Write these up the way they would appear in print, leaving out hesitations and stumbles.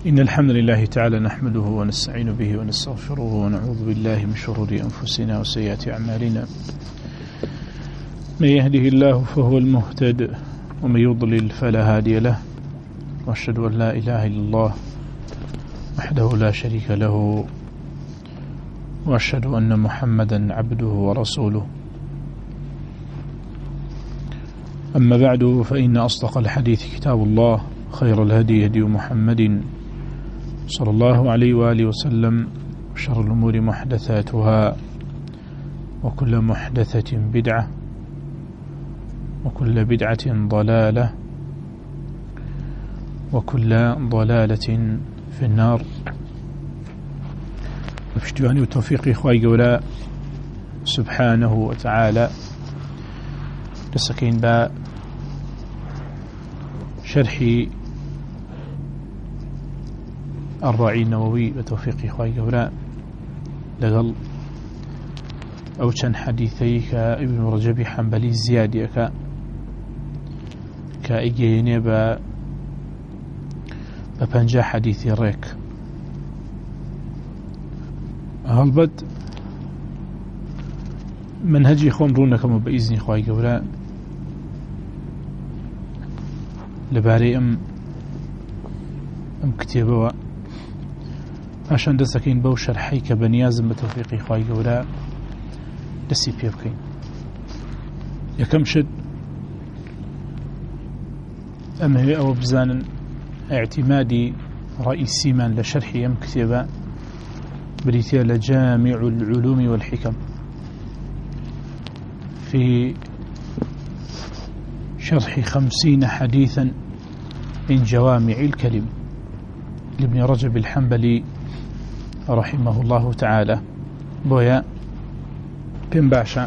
إن الحمد لله تعالى نحمده ونستعين به ونستغفره ونعوذ بالله من شرور أنفسنا وسيئات أعمالنا. من يهده الله فهو المهتد ومن يضلل فلا هادي له، وأشهد أن لا إله إلا الله وحده لا شريك له، وأشهد أن محمدا عبده ورسوله. أما بعد، فإن أصدق الحديث كتاب الله، خير الهدي هدي محمد صلى الله عليه وآله وسلم، وشر الأمور محدثاتها، وكل محدثة بدعة، وكل بدعة ضلالة، وكل ضلالة في النار. بشتواني وتوفيقي إخوائي قولا سبحانه وتعالى لسكين با شرحي 40 نووي بتوفيق إخوائي قولا لقل أو كان حديثيك ابن رجب حنبلي زيادة كأيجيني ببنجا حديثي ريك هالبد منهجي خمرونكم بإذن إخوائي قولا لباري أم كتابه عشان دسكين بو شرحي كبنيازم بتوفيقي إخوائي قولا دسي بيبكين يكم شد أم هي أو بزان اعتمادي رئيسي من لشرحي أم كتابه بريتيال جامع العلوم والحكم في شرح 50 حديثا من جوامع الكلم لابن رجب الحنبلي رحمه الله تعالى. بويا بن باشا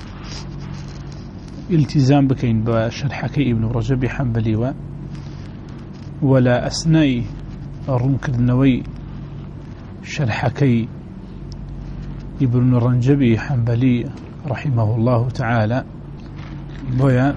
التزام بكين بشرحك ابن رجب الحنبلي ولا أثناء الرمك النووي شرحكي ابن رجب حنبلي رحمه الله تعالى. بويا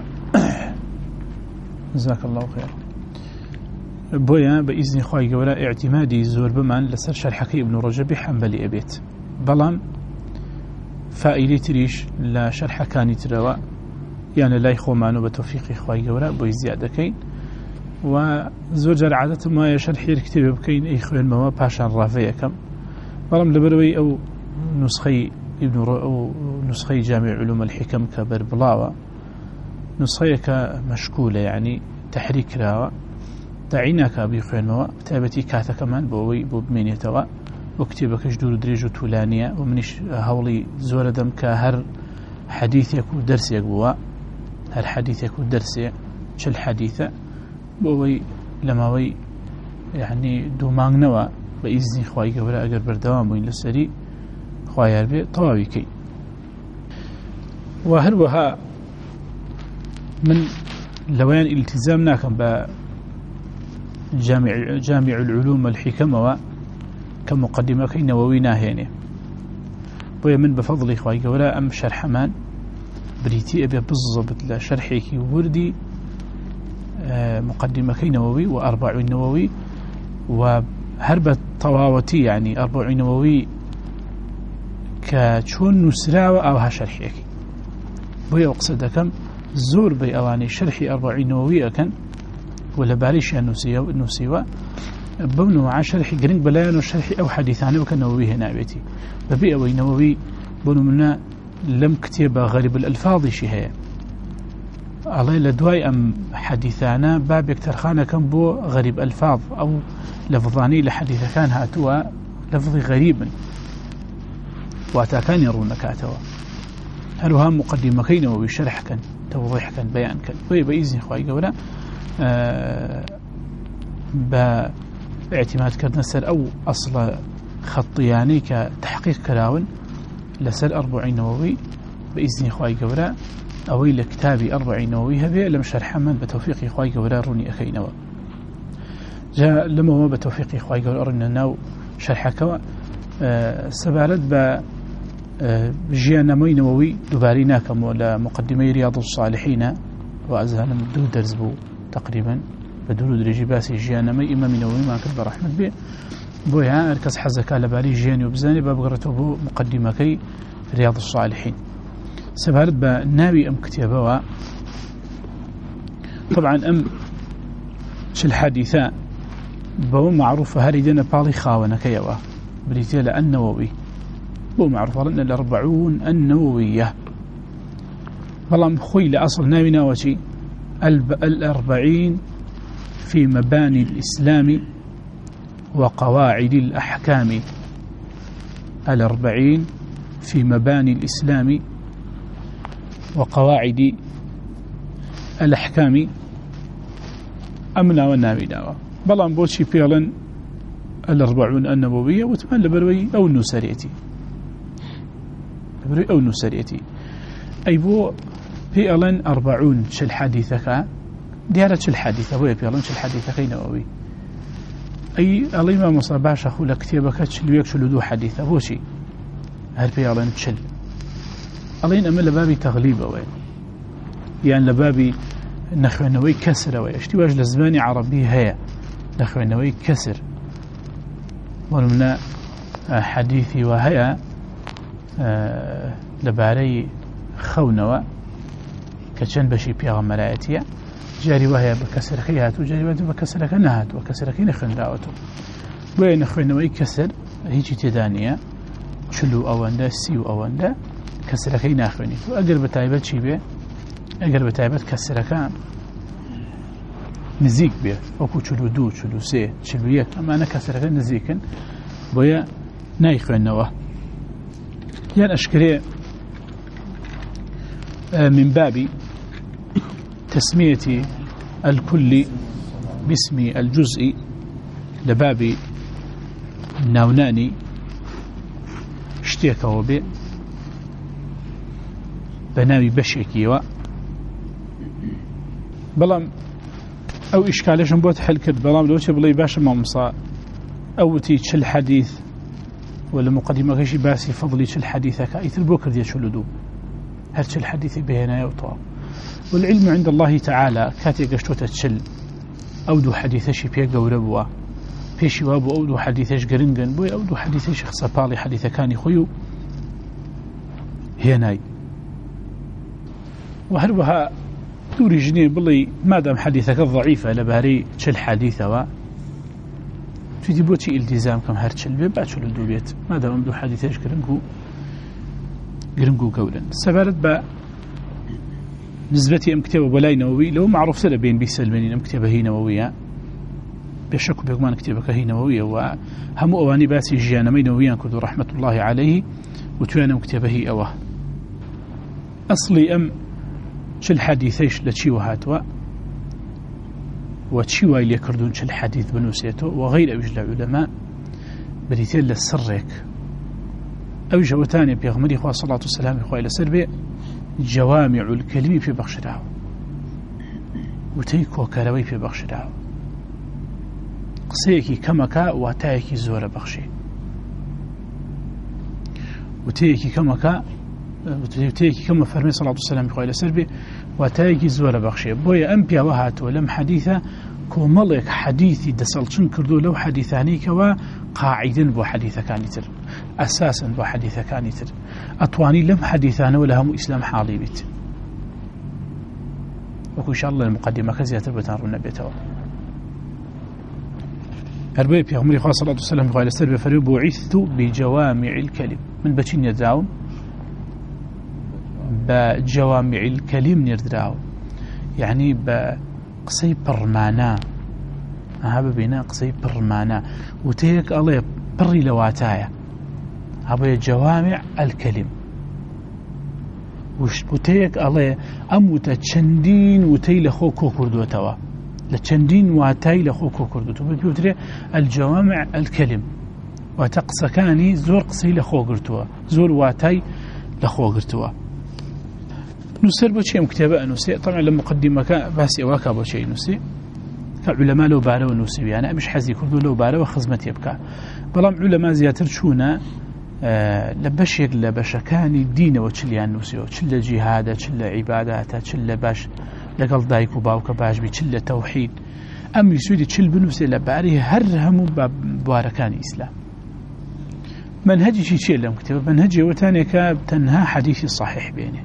جزاك الله خير. بويا بإذن إخوائي ولا اعتمادي زور بمان لسر شرحك ابن رجب حنبلي أبيت بلان فائلي تريش لا شرح كاني تروا يعني لا يخومانو بتوفيق إخوائي ولا بوي زيادة كين وزور جر عادة ما يشرحي الكتاب بكين إخوان ما باشان رافية كم بلان لبروي أو نسخي أو نسخي جامع علوم الحكم كبر بلاوة نسخيك مشكولة يعني تحريك راوة دعيناك بيخوين موا تابتي كاتا كمان بوي بمين يتوا وكتبك جدور دريجو تولانية ومنش هولي زور دم كهر حديث يكون درس يقوا هر حديث يكون درس شل حديثة بوي لماوي يعني دومان نوا بإذن خواهي قبلا أقر بردوام وين لسري خواهي هربي طواوي كي وهروها من لوين التزامنا كان جامع العلوم والحكم كمقدمة كي نووينا هيني بويا من بفضل إخوائي قولا أم شرح مان بريتي أبي بالضبط لشرحيكي وردي مقدمة كي نووي و40 نووي وهربة طواوتي يعني 40 نووي كشون نسراوة أو هشرحيكي بويا أقصد كم زور بي أواني شرحي 40 نووي أكن ولا باريش نسيوا بونو مع شرحي قرنق بلايان وشرحي أو حديثاني وكنووي هنا بيتي ببيئة وينووي بونو منا لم كتب غريب الألفاظ شهية الله لدواي أم حديثانا باب يكترخانا كان بو غريب ألفاظ أو لفظاني لحديث كان هاتوا لفظي غريبا واتا كان يرون كاتوا هلوها مقدمة كينووي شرح كان توضيح كان بيان كان بإذن إخوائي قولا باعتماد كردنا سر أو أصل خطياني كتحقيق كراون لسر 40 نووي بإذن إخوائي قولا أوي لكتابي 40 نووي هذه لم شرح من بتوفيق إخوائي قولا روني أكي نوا جاء لما هو بتوفيق إخوائي قولا روني نو شرحك سبالت بجيانا موي نووي دوباريناكم ولا مقدمي رياض الصالحين وأزهلم دو درز بو تقريبا بدرود رجي باسي جيانا ما إمام نووي ما كتب رحمة به بويا أركز حزك على بالي جياني وبزاني بابقرته بو مقدمة كي رياض الصالحين سبارد بناوي أم كتابة طبعا أم الحادثة بو معروفة هاريدنا بالي خاونا كيوا بريتيل النووي بو معروفة لأن الأربعون النووية والله خوي لأصل ناوي ناوتي الأربعين في مباني الإسلام وقواعد الأحكام. الأربعين في مباني الإسلام وقواعد الأحكام أمنا والنامي داوة بلان بوشي بيلن الأربعون النبوية وتمان لبروي أو النسريتي لبروي أو النسريتي أي بو بيلن 40 شل حديثك ديارة شل حديثة بو بيلن شل حديثك نووي أي الإمام مصاباش أخو لكتابك شل ويكشل دو حديثة بوشي هل بيلن شل ألين أمل لبابي تغليبه وين يعني لبابي نخوانوي كسر واشتواج لزماني عربي هي نخوانوي كسر ومن حديثي وهي لباري خونوا كتشن بشي بيغم ملايتيا جاري وهي بكسر خيات وجاري وهي بكسر كنهات وكسر كي نخن راوتو وين نخوانوي كسر هيجي تدانية شلو أواندا سيو أواندا كسر كي ناخواني وأقر بتايبت شي بيه اگر بتایبەت کەسرەکان نزیک بێت وەکو 42 43 41 ئەمانە کەسرەکە نزیکن بۆیە نایخوێنەوە یان ئەشکرێ من باب تسمية الكل باسم الجزء لباب ناوناني شتێکەوە بێ بەناوی بەشێکیەوە بلام أو إشكالش بوت حل كرد بلام لو تبلي باش مامصا أو تي تشل حديث ولا مقدمة كشي باسي فضلي تشل حديثك أيثر بوكر دي تشلدو هل تشل حديثي بهنا يوطا والعلم عند الله تعالى كاتي قشتوتا تشل أو دو حديثشي بيقا وربوا بيشي وابو أو دو حديثش قرنقن بوي أو دو حديثش خصبالي حديث كاني خيو هناي وهروها دوري جنين بلي مادام حديثك ضعيفة لباري تشل حديثة تيجي بوتي التزام كم هرتشل بيبقى تشل دوبيت مادام أمدو حديثش قرنقو قولا سبارت با نسبتي أم كتابة بلاي نووي لو معروف سنة بين بيسلمين أم كتابة هي نووية بشك بيقمان كتابك هي نووية وهم أواني باسي جيانمي نوويا كدو رحمة الله عليه وتوانا كتابة هي أوه أصلي أم شل حديثيش لتشي وهاتوا وتشي وايل يكردون شل حديث بنوسيته وغير أوجه العلماء بريتين للسرك أوجه وتاني بيغمري خواه صلاة والسلام إخوة إلى سربي جوامع الكلمة في بخشراه وتيك وكالوي في بخشراه قصيكي كمكا واتايكي زور بخشي وتيكي كمكا وتيكي كما فرمي صلاة والسلام إخوة إلى سربي واتايكي زور بخشي بويا أمبيا وهات ولم حديثة كومالك حديثي دسالشن كردو لو حديثاني كوا قاعدا بو حديثة كانتر أساسا بو حديثة كانتر أطواني لم حديثانا ولا هم إسلام حالي بيت وكو إن شاء الله المقدمة كزياتر بتنرون بيتوا أربعي بيغمري خواه صلاة والسلام إخوة إلى سربي فريو بعثت بجوامع الكلم من بچين يدعون بجوامع الكلم نردراو يعني بقصي برمانا هذا بينا قصي برمانا وتيك الله بري لواتايا هذا جوامع الكلم وتيك الله أموت تشندين وتي لخوكو كردوتوا لتشندين واتاي لخوكو كردوتوا بيوتري الجوامع الكلم وتقصكاني زور قصي لخو كردوا زور واتاي لخو كردوا نسر بشيء مكتبة نسي طبعا لما مقدمة باسي واكا بشيء نسي كعلماء لو بارو نسي يعني مش حزي كردو لو بارو خزمتي يبكى بلام علماء زياتر شونا لبشيك لبشكاني دين وشليان نسي وشل جهاد شل عبادات شل باش لقل دايكو باوك باش بشل توحيد أم يسودي تشل بنفسه لباري هرهم بباركان إسلام منهجي شيء لهم كتاب منهجي وتانيك تنهى حديث صحيح بينه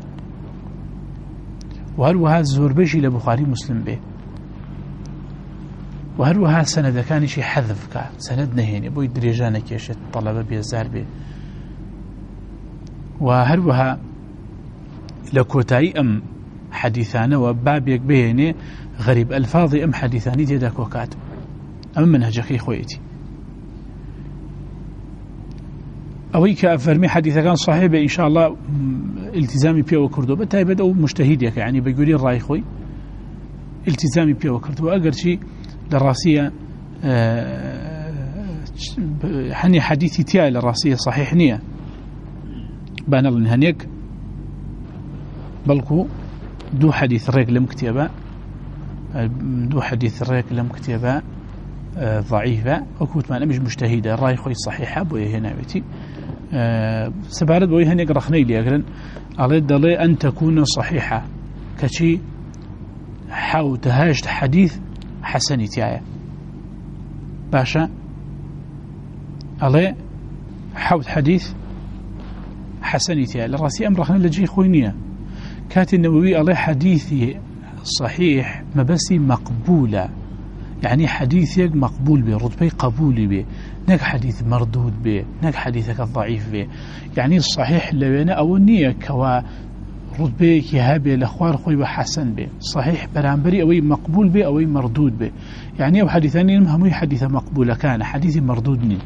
وهروها الزوربيشي لبخاري مسلم به وهروها سند كان شيء حذف كا سند نهيني بوي دريجانك يا شت طلبة بيزار به وهروها لكوتاي أم حديثانا وبابيك بيني غريب ألفاظي أم حديثاني تيدا كوكات أم منهجك خويتي أويك أفرمي حديثا كان صحيح إن شاء الله التزامي بيه وكردو بتايبد أو مجتهديك يعني بيقولي الرأي خوي التزامي بيه وكردو أقر شيء للراسية حني حديثي تيا للراسية صحيح نية بان الله هنيك بلكو دو حديث الريق لمكتبة دو حديث الريق لمكتبة ضعيفة وكوت ما مش مجتهدة الرأي خوي صحيحة بويه هنا بيتي سبارد بويه هنا رخني لي أقرن على الدليل أن تكون صحيحة كشي حاو تهاجت حديث حسني تيايا باشا على حاوت حديث حسني تيايا للراسي أمر رخني لجي خوينية كات النووي على حديثي صحيح مبسي مقبولة يعني حديثك مقبول به رتبه قبولي به نك حديث مردود به نك حديثك الضعيف به يعني الصحيح لوينا أو النية كوا رتبه كهابه الأخوار خوي وحسن به صحيح برامبري أو مقبول به أو مردود به يعني أو حديثاني هم حديث مقبولة كان حديث مردودني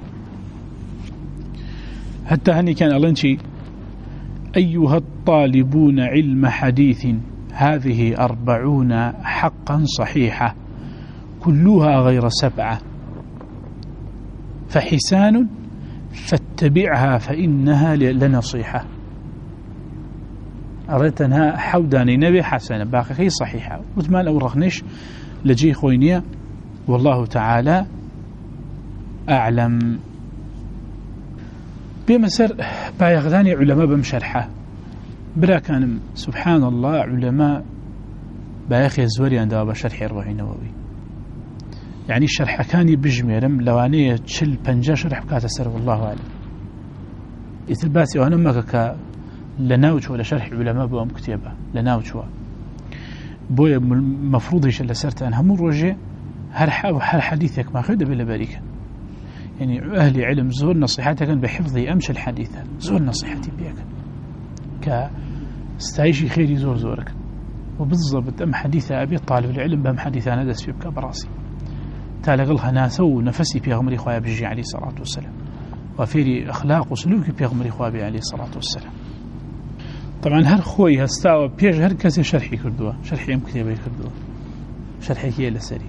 حتى هني كان ألنشي أيها الطالبون علم حديث هذه 40 حقا صحيحة كلها غير 7 فحسان فاتبعها فإنها لنصيحة أردتها حوداني نبي حسنة باقي صحيحة وثمان أو رخنش لجي خوينية والله تعالى أعلم بمسر بايغداني علماء بمشرحة برا كان سبحان الله علماء بايخي الزوري عندها بشرح 40 نووي يعني الشرح كان بجميرم لوانية تشل 50 شرح بكاتا سر والله أعلم يتلباسي وانا مكا لناوش ولا شرح علماء بوام كتابة لناوش بويا مفروض يش اللي سرت أنها مروجة هل حديثك ما خيده بلا باريك يعني أهل علم زور نصيحتك بحفظي أمشي الحديث زور نصيحتي بيك كاستعيشي خيري زور زورك وبالضبط أم حديث أبي طالب العلم بهم حديث أنا دس في بكا براسي تالقلها ناسا ونفسي بيغمري خواه بجي عليه الصلاة والسلام وفيري أخلاق وسلوك بيغمري خواه عليه الصلاة والسلام طبعا هر خوي هستاوى بيج هر كسي شرحي كردوه شرحي أم كتابي كردوه شرحي كيه لسري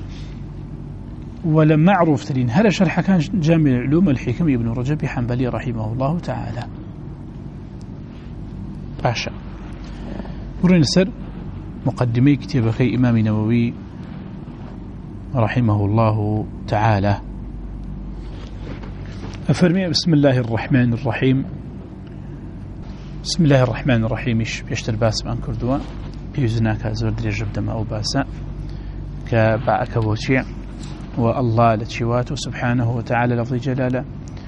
ولم معروف ترين هذا شرح كان جامع العلوم الحكمي ابن رجب حنبلي رحمه الله تعالى باشا ورين سر مقدمي كتابك إمام نووي رحمه الله تعالى أفرمي بسم الله الرحمن الرحيم بسم الله الرحمن الرحيم يشتر باس بان كردوا بيوزناك زور دريجب دم أو باسا كبعك وشيع والله لتشواته سبحانه وتعالى لفظ جلاله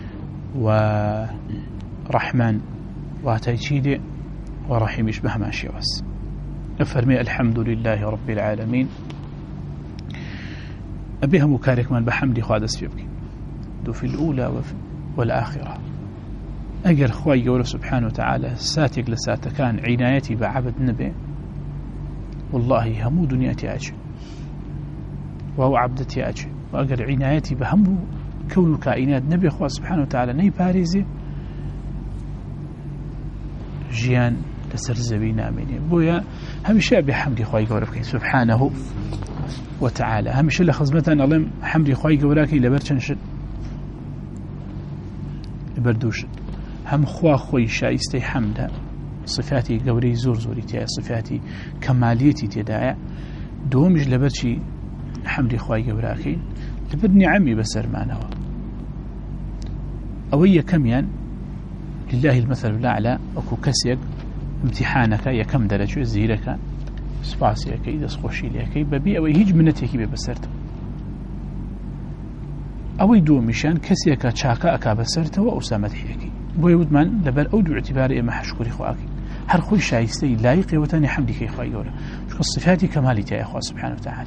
ورحمن واتيشيدي ورحيم يشبه ما شواس أفرمي الحمد لله رب العالمين أبيها مكارك من بحمد خوادس فيبكي دو في الأولى والآخرة أجر خواي قوله سبحانه وتعالى ساتق لسات كان عنايتي بعبد نبي والله همو دنياتي أجل وهو عبدتي أجل وأجر عنايتي بهمو كون الكائنات نبي خواه سبحانه وتعالى ني باريزي جيان لسر زبينا مني بويا همشي بحمد خواي قوله سبحانه وتعالى همشي لخزمة الله حمد خواي قوله لبرشنشد لبردوشد هم خوا خوي شايستي حمد صفاتي قوري زور زوري تيا صفاتي كماليتي تداعي دومج لبرشي حمد خواي قوراكي لبرني عمي بسر معناه أوية كميان لله المثل الأعلى أكو كسيك امتحانك يا كم درجة زيرك سباسيك إذا سخوشي لك ببيع ويهج منتك ببسرته ئەوەی دووەمیشیان کەسێکە چاکە ئەکا بەسەرتەوە ئەو سامەدحیەکەی بۆیە وتمان لەبەر ئەو دوو اعتیبارە ئێمە حەشکوری خواکەین هەر خۆی شایستەی لایقێوەتانی حەمدیکەی خوای گەورە چونکە صفاتی کەمالی تایە خوا سبحانه وتعالى.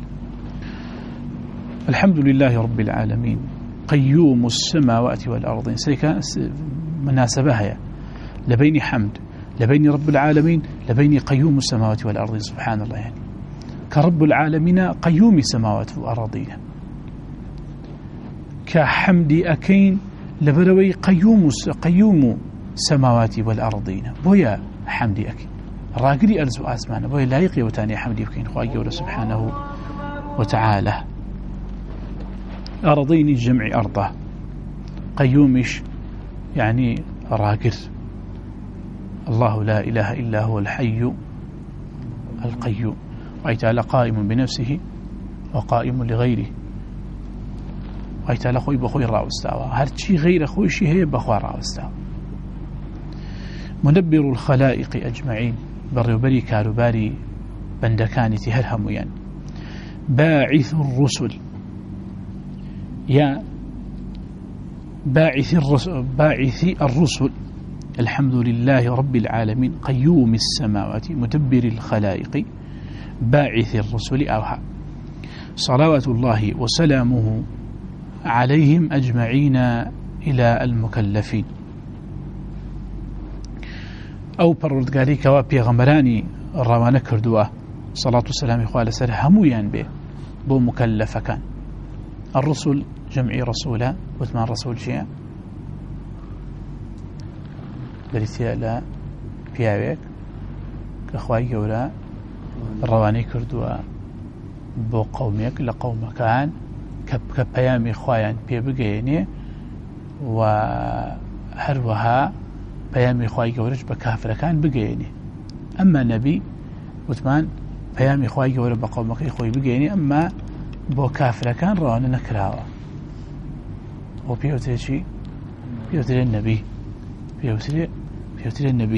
الحمد لله رب العالمين قيوم السماوات والأرض سيكا مناسبة هي لبين حمد لبين رب العالمين لبين قيوم السماوات والأرض سبحان الله يعني كرب العالمين قيوم السماوات والأرضين كحمد أكين لبروي قيوم السماوات والأرضين بويا حمد أكين راقري أرزو آسمان بويا لا يقي وتاني حمد أكين خواهي سبحانه وتعالى. أرضين جمع أرضه قيومش يعني راقر الله لا إله إلا هو الحي القيوم وأيتال قائم بنفسه وقائم لغيره وأيتال خوي بخوي راوستاوا هرشي غير خوي شي هي بخوا راوستاوا مدبر الخلائق أجمعين بريوبري كاروباري بندكاني تهرهم يعني باعث الرسل يا باعث الرسل الحمد لله رب العالمين قيوم السماوات مدبر الخلائق باعث الرسل أوحى صلوات الله وسلامه عليهم أجمعين إلى المكلفين أو پروردگاری کوا پیغمبرانی روانه کردووە صلاة والسلام خواه لسر همویان به بو مكلف كان. الرسل جمع رسولا وثمان رسول شيئا بريتيا لا بياويك كأخوائي جورا رواني كردوا بو قوميك لقومكان كبيامي خوايان بيبقيني وهروها بيامي خواهي جورج بكافر كان بقيني أما نبي وثمان بيامي خواهي جورج بقومك خوي بقيني أما بو كافر كان رواني نكراوا وبيوتري شي بيوتري النبي بيوتري النبي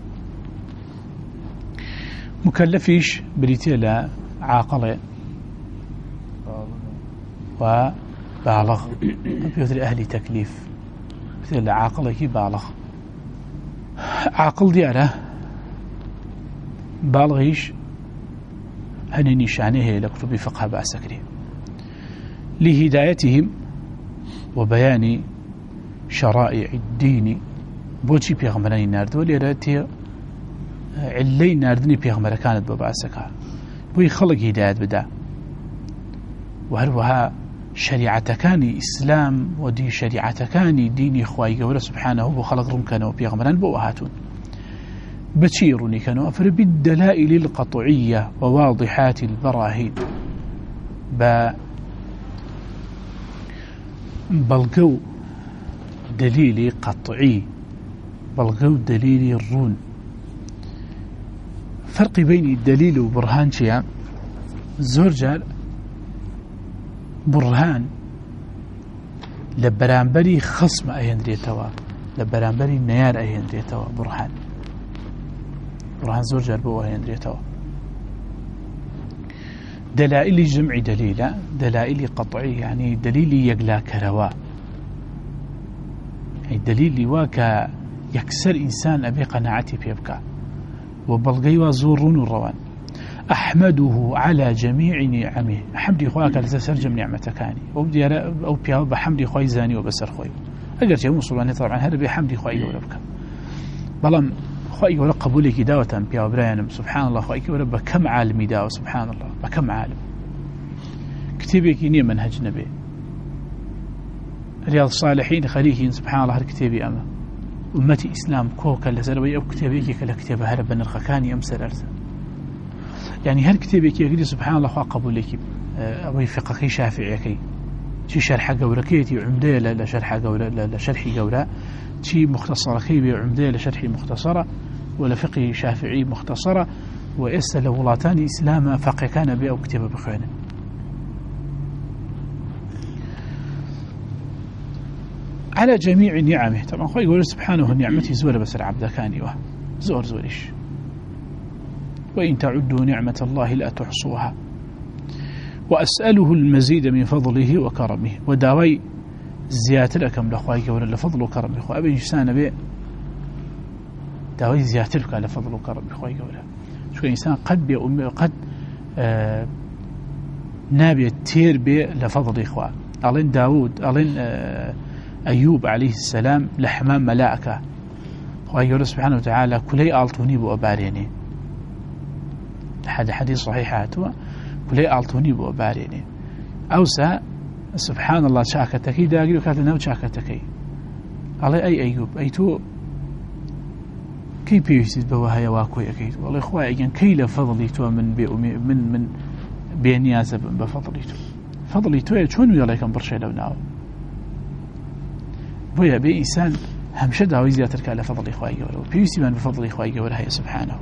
مكلفيش بريتي لا عاقل وبالغ بيوتري أهلي تكليف بيوتري لا عاقل كي بالغ عاقل دياله بالغيش هني نشانه لكتب فقه بأسكري لهدايتهم وبيان شرائع الدين بوشي بيغمراني ناردو ليراتي علي ناردني بيغمرا كانت بباسكا بوي خلق هدايات بدا وهروها شريعة كاني إسلام ودي شريعة كاني ديني خواهي قوله سبحانه بو خلق رم كانوا بيغمران بوهاتون بتشيرني كانوا أفر بالدلائل القطعية وواضحات البراهين بلقو دليل قطعي بلقو دليل الرون فرق بين الدليل وبرهان شيء زورجار برهان لبرانبري خصم أيندريتوا لبرانبري نيار أيندريتوا برهان زورجار بو أيندريتوا دلائل جمع دليل دلائل قطعي يعني دليل يقلا كروا يعني دليل واكا يكسر إنسان أبي قناعتي بيبكى وبلغي وزورون الروان أحمده على جميع نعمه حمدي خواك لسرجم نعمتكاني أو بيها بحمدي خواي زاني وبسر خواي أقر جاء مسلماني طبعا هذا بحمدي خواي وربك بلام خواي ورب قبولك داوة بيها وبرايانم سبحان الله خواي ورب بكم عالمي داوة سبحان الله بكم عالم كتابك إني منهج نبي رياض الصالحين خليهين سبحان الله هالكتابي أما أمتي إسلام كوكا لسروي أو كتابيك كلا كتاب هرب نرخكاني أمسر أرسل يعني هالكتابيك يقول سبحان الله قبولك أو فقهي شافعي شي شرح جوركيتي عمدة لشرح جورة لشرح جورة شي مختصرة كي عمدة لشرح مختصرة ولا فقه شافعي مختصرة وإسل ولاتان إسلام فقه كان بي أو كتاب بخينا على جميع نعمه طبعا خوي يقول سبحانه نعمتي زور بس العبد كاني زورش وإن تعدوا نعمة الله لا تحصوها وأسأله المزيد من فضله وكرمه وداوي زياتر أكم لأخوائك ولا لفضل وكرم إخوة أبي إنسان بي داوي زياترك على فضل وكرم إخوائك ولا شو إنسان قد بي أمي وقد نابي تير بي لفضل إخوة ألين داود ألين أيوب عليه السلام لحمام ملائكة وأيوه سبحانه وتعالى كلي آلتوني بأباريني هذا حديث صحيح هاتوا كلي آلتوني بأباريني أوسا سبحان الله شاكتكي داقي وكاتل ناو شاكتكي علي أي أيوب أي تو كي بيوسيد بوهايا واكوي أكيد والله إخوائي أجن كي لفضلي تو من بينيازة بفضلي تو فضلي تو شون ويلايكم برشي لو ناو بويا بي إنسان همشة داوي زيادتك على فضل إخوائي ولو بيوسي من بفضل إخوائي ولا هي سبحانه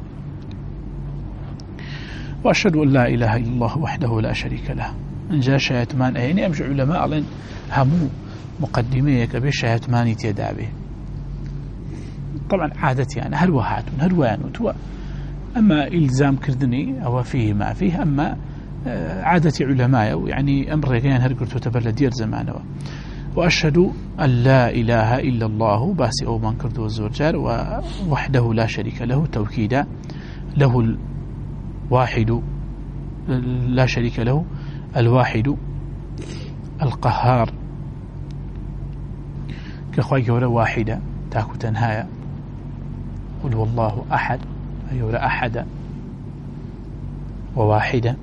وأشهد أن لا إله إلا الله وحده لا شريك له إن جاء شايتمان أيني أمشي علماء لين همو مقدميك أبي شايتماني تيدابي طبعا عادتي يعني هروان وتوا أما إلزام كردني أو فيه ما فيه أما عادتي علماء يعني أمر كان هرقرت وتبلد دير زمانه وأشهد أن لا إله إلا الله باسي أو من كردو الزرجار وحده لا شريك له توكيدا له الواحد لا شريك له الواحد القهار كخواي ولا واحدة تاكو تنهايا قل والله أحد أي ولا أحد وواحدة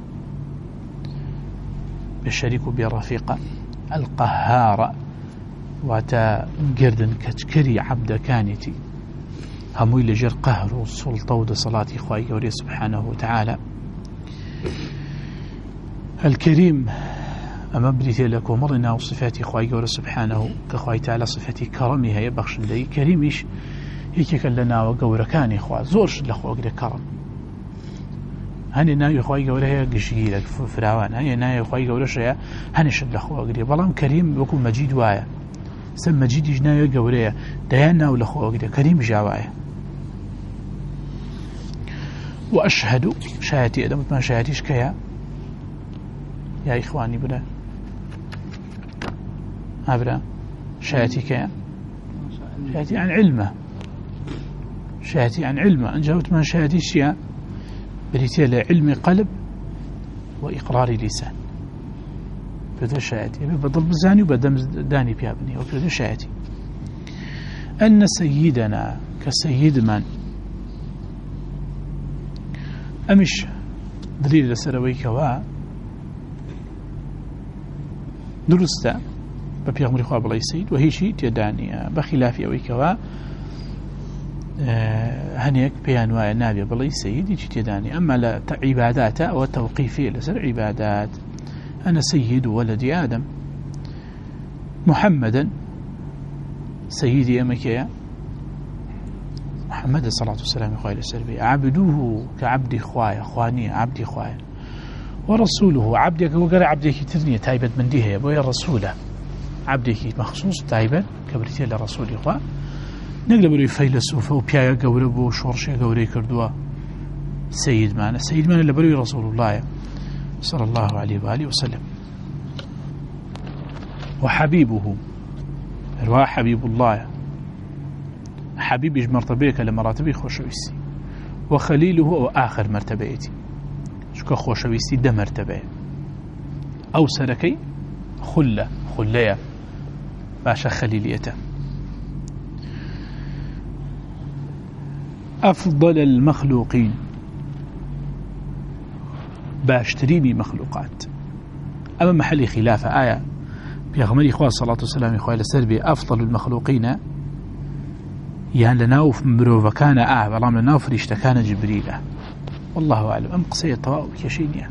بالشريك برفيقة القهار واتا قردن كتكري عبد كانتي هموي لجر قهر والسلطة ود صلاتي خواي وري سبحانه وتعالى الكريم أما بديت لك ومرنا وصفاتي خواي وري سبحانه كخواي تعالى صفاتي كرمها يبخش لي كريمش هيك لنا وقوركاني خوا زورش لخوا قد كرم هني ناوي خواي قوله قشي لك فراوان هني ناوي خواي قوله شيء هني شد لخوا قدي بلام كريم بكون مجيد وايا سم مجيد جناوي قوله ديانا ولخوا قدي كريم جاوايا وأشهد شهادتي أدم ما شهاديش كيا يا إخواني بلا أبلا شهادتي كيا شهادتي عن علمه شهادتي عن علمه أن جاوت ما شهاديش يا بريتيل علم قلب وإقرار لسان بدا شهادتي بضل بزاني وبدم داني بيابني وبدا شهادتي أن سيدنا كسيد من أمش دليل لسروي كوا درستا ببيغمري خواب الله يسيد وهي شيء تداني بخلاف أوي كوا هنيك بيان واي نابي بلي سيدي تداني أما لا عبادات أو توقيفية لسر عبادات أنا سيد ولد آدم محمدا سيدي أمكيا محمد صلى الله عليه وسلم قال السلبي عبدوه كعبد خوايا خواني عبدي خوايا ورسوله عبدك وقال عبدك تثنية تايبت من ديها يا رسوله عبدك مخصوص تايبت كبرتي لرسول خوا نقدر يفيلسوفه وبيايا قوربه وشورشي قوري كردوا سيد معنا اللي بروي رسول الله صلى الله عليه وآله وسلم وحبيبه روا حبيب الله حبيب مرتبك لمراتبه خوشويسي وخليله وآخر مرتبتي شكا خوشويسي ده مرتبه أو سركي خلية باشا خليليته أفضل المخلوقين باشتريني مخلوقات أما محل خلافة آية بيغمري إخوة صلى الله عليه وسلم إخوة السربي أفضل المخلوقين يعني لناوف مروفا كان بلام لناوف ريشتا كان جبريلا والله أعلم أم قصية طواء كشينيا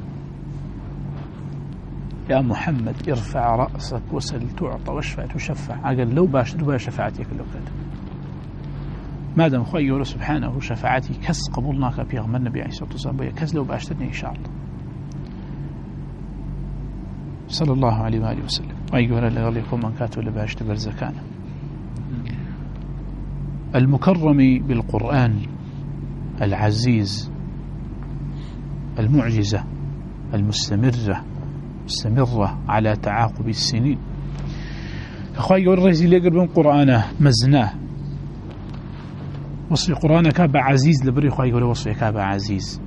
يا محمد ارفع رأسك وسل تعطى واشفع تشفع أقل لو باشر شفاعتك لو كده ما دام خوي سبحانه شفاعتي كس قبولناك بيغمر النبي عليه الصلاة والسلام كس لو باشترني إن شاء الله صلى الله عليه وآله وسلم ويقول لغليكم من كاتوا لباشت برزكانا المكرم بالقرآن العزيز المعجزة المستمرة على تعاقب السنين أخوي يقول رئيسي ليقر بهم قرآنه مزناه وصف قرآن كابا عزيز لبري أخوي يقول وصف كابا عزيز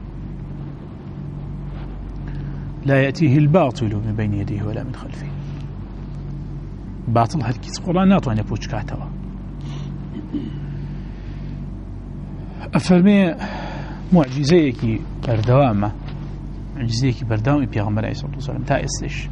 لا يأتيه الباطل من بين يديه ولا من خلفه باطل هالكيس قرآن ناتوان يبوش كاتوا أفرمي معجزيكي بردوامة معجزيكي بردوامي بيغمبر عليه الصلاة والسلام تا إسلش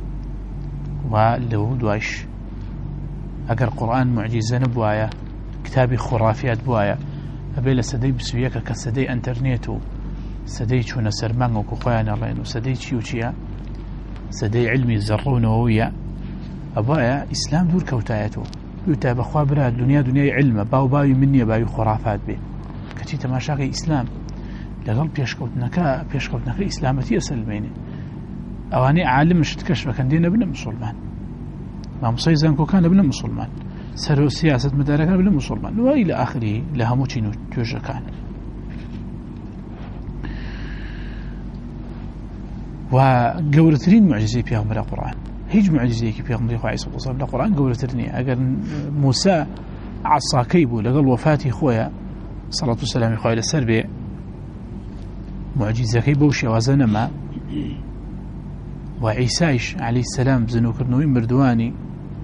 ولو دواش أقر قرآن معجزة نبوايا كتابي خرافيات بوايا أبي لسدي بسويك كسدي انترنيتو سدي شونا سرمان وكوخوانا رينو سدي تشيوشيا سدي علمي الزرون وويا أبوايا إسلام دور كوتايته يوتا بخوا برا الدنيا دنيا علم باو باوي مني باوي خرافات به كتي تماشاقي إسلام لقل بيشكوتنك إسلامتي أسلميني أواني عالم شتكشف كان دينا ابن مسلمان ما مصيزان كو كان ابن مسلمان سر سياسة مدارة كان ابن مسلمان وإلى آخره لها موتينو توجه كان وقورترين معجزة في أغمر القرآن هيج معجزة في أغمر عليه الصلاة والسلام القرآن قورترني أقل موسى عصا كيبو لقل وفاتي خويا صلاة والسلام خويا للسربي معجزة كيبو شوازنا ما وعيسايش عليه السلام بزنو كرنوي مردواني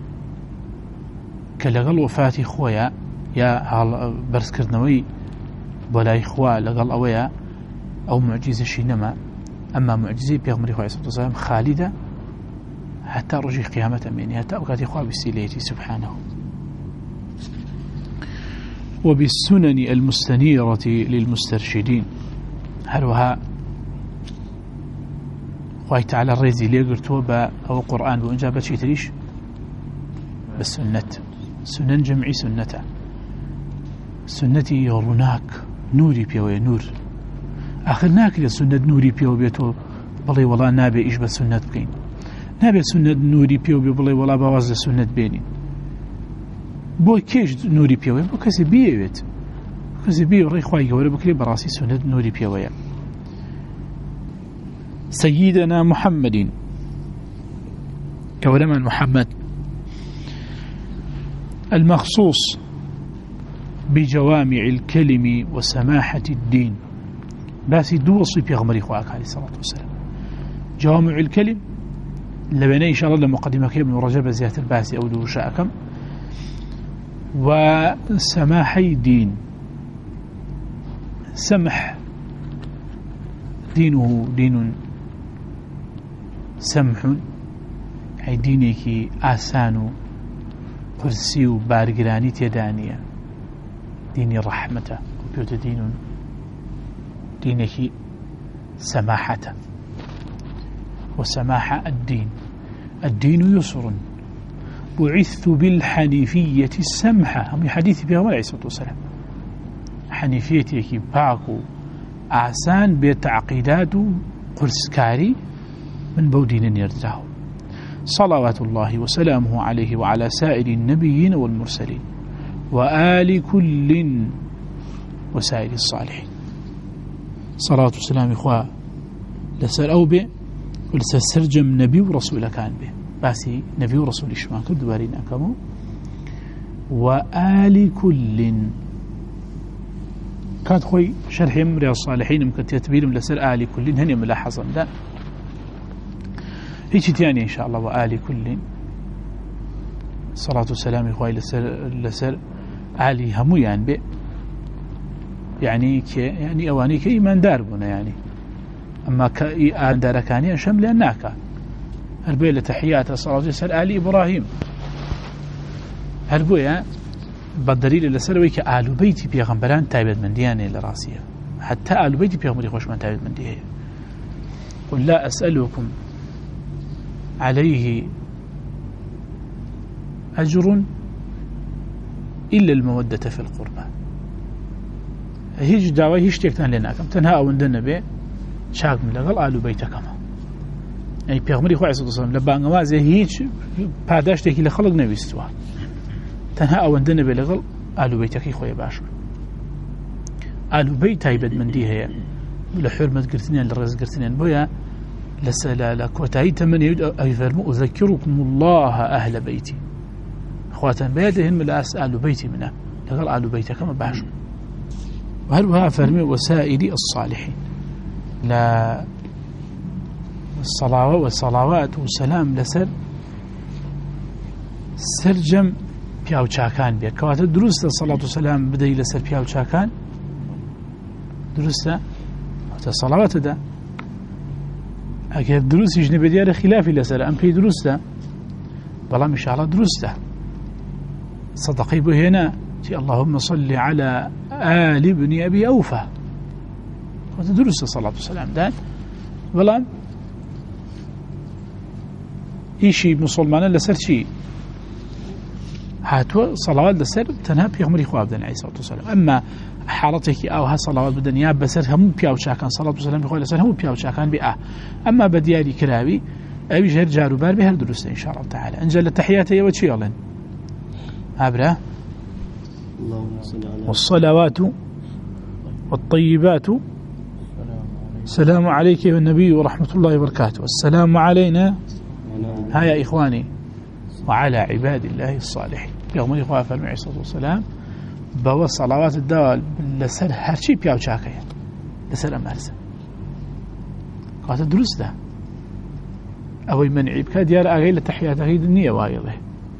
كلغل وفاتي خويا يا برس كرنوي بلاي خوا لغل أويا أو معجزة شينما أما معجزة بيغمري خويا صلى الله عليه وسلم خالدة حتى رجي قيامة مني حتى أوقات خوا بسيليتي سبحانه وبالسنن المستنيرة للمسترشدين هلوها خوي تعالى الرزي اللي قرتوه أو قرآن وإنجابة شيء تريش بالسنة سنن جمعي سنته سنتي يروناك نوري بيوي نور آخر ناكل سنة نوري بيو بيتو بلي والله نابي إيش بسنة بكين نابي سنة نوري بيو بلي والله بوازل سنة بيني بو كيش نوري بيوي بو كسي بيويت كسي بيو ري خواي قولي بكلي براسي سنة نوري بيوي سيدنا محمد كولما محمد المخصوص بجوامع الكلم وسماحة الدين باسي دوصي بيغمري خواك عليه الصلاة والسلام جوامع الكلم لبني إن شاء الله لمقدمة ابن رجب زيادة الباسي أو دو شاءكم وسماحي الدين سمح دينه دين سمح أي دينك آسان قرسي وبارقراني تيدانية ديني رحمة وبيوت دينك سماحة وسماحة الدين يسر بعثت بالحنيفية السمحة هم حديث بها عليه الصلاة والسلام حنيفيتك باكو آسان بتعقيدات قرسكاري من بودين يرجعه صلوات الله وسلامه عليه وعلى سائر النبيين والمرسلين وآل كل وسائر الصالحين صلاة والسلام إخوة لسر أو به ولسر سرجم نبي ورسول كان به باسي نبي ورسول إشمان كدوارين أكمو وآل كل كانت خوي شرحهم رياض الصالحين ممكن تتبيلهم لسر آل كل هني ملاحظا لا هيك تاني إن شاء الله وآل كل صلاة والسلام إخوة لسر آل همو يعني به يعني أواني كإيمان داربنا يعني أما كإيمان داركانيا شمل أناك هربوية تحيات الصلاة والسلام آل إبراهيم هربوية بالدليل لسرويك آل بيتي بيغمبران تايبت من دياني لراسية حتى آل بيتي بيغمبري خوش من تايبت من دياني قل لا أسألكم عليه أجر إلا المودة في القربى هيج دعوة هيج تكتان لناكم تنها أو ندن به شاك من لغل آل بيتكما يعني بيغمبري خوش صلى الله عليه وسلم لبا نوازي هيج پاداش تكي لخلق نويستوا تنها أو ندن به لغل آل بيتكي خويا باشر آل بيت تايبت من دي هي لحرمة قرتنين لرز قرتنين بويا لكوتاي تمن يفرموا أذكركم الله أهل بيتي خواتان بيدهن من آل بيتي منه لقال آل بيتك كما باشو وهل فرمي وسائل الصالحين لا الصلاة والصلوات والسلام لسر سرجم پیاو چاکان بێت کەواتە دروستە سەڵات و سەلام بدەی لەسەر پیاو چاکان دروستە واتە سەڵاوەتەدا ئەگەر دروستیش نەبێت دیارە خلافی لەسەر ئەم پێی دروستە بەڵام ئینشاءالله دروستە سەدەقەی بۆ هێنا چی اللهم صل على آل ابن أبي أوفى واتە دروستە سەڵات و سەلام دان بەڵام ئیشی مسلمانە لەسەر چی هاتوا صلوات لسر تنها بيغمري خواب دن عليه الصلاة والسلام أما حالتك أو ها صلوات بدنيا بسر هم بياو شاكان صلاة والسلام بخواه لسر هم بياو شاكان بأه أما بدياري كراوي أبي جهر جارو بار بهر درست إن شاء الله تعالى أنجل التحيات يوتشي يلن هابرا والصلوات والطيبات السلام عليك يا النبي ورحمة الله وبركاته والسلام علينا ها يا إخواني وعلى عباد الله الصالحين يوم يقول فرمي عليه الصلاة والسلام بوا صلوات الدوال لسر هرشي بياو شاكيا لسر أمارسة قالت دروس ده أوي منعي بك ديار أغيل تحيات أغيد النية وايضه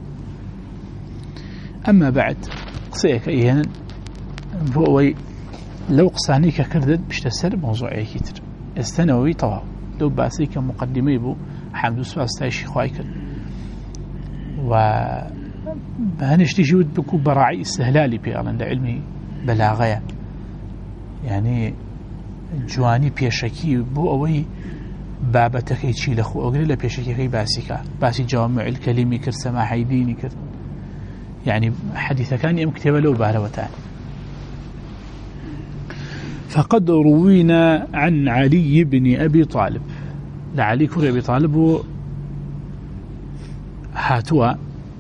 أما بعد قصيك إيهانا بوي لو قصانيك كردد بشتسر موضوعي كتر استنوي طواب لو باسيك مقدمي بو حمد وسواس تايشي خوايكن وهنشتي جود بكو براعي استهلالي بيالن لعلمي بلاغية يعني جواني بيشكي بو أوي بابتكي تشي لخو أقري لا بيشكي باسيكا باسي جوامع الكلمي كر سماحي ديني كر يعني حديثة كان يمكتب له بهروتان فقد روينا عن علي بن أبي طالب لعلي كر أبي طالب هاتوا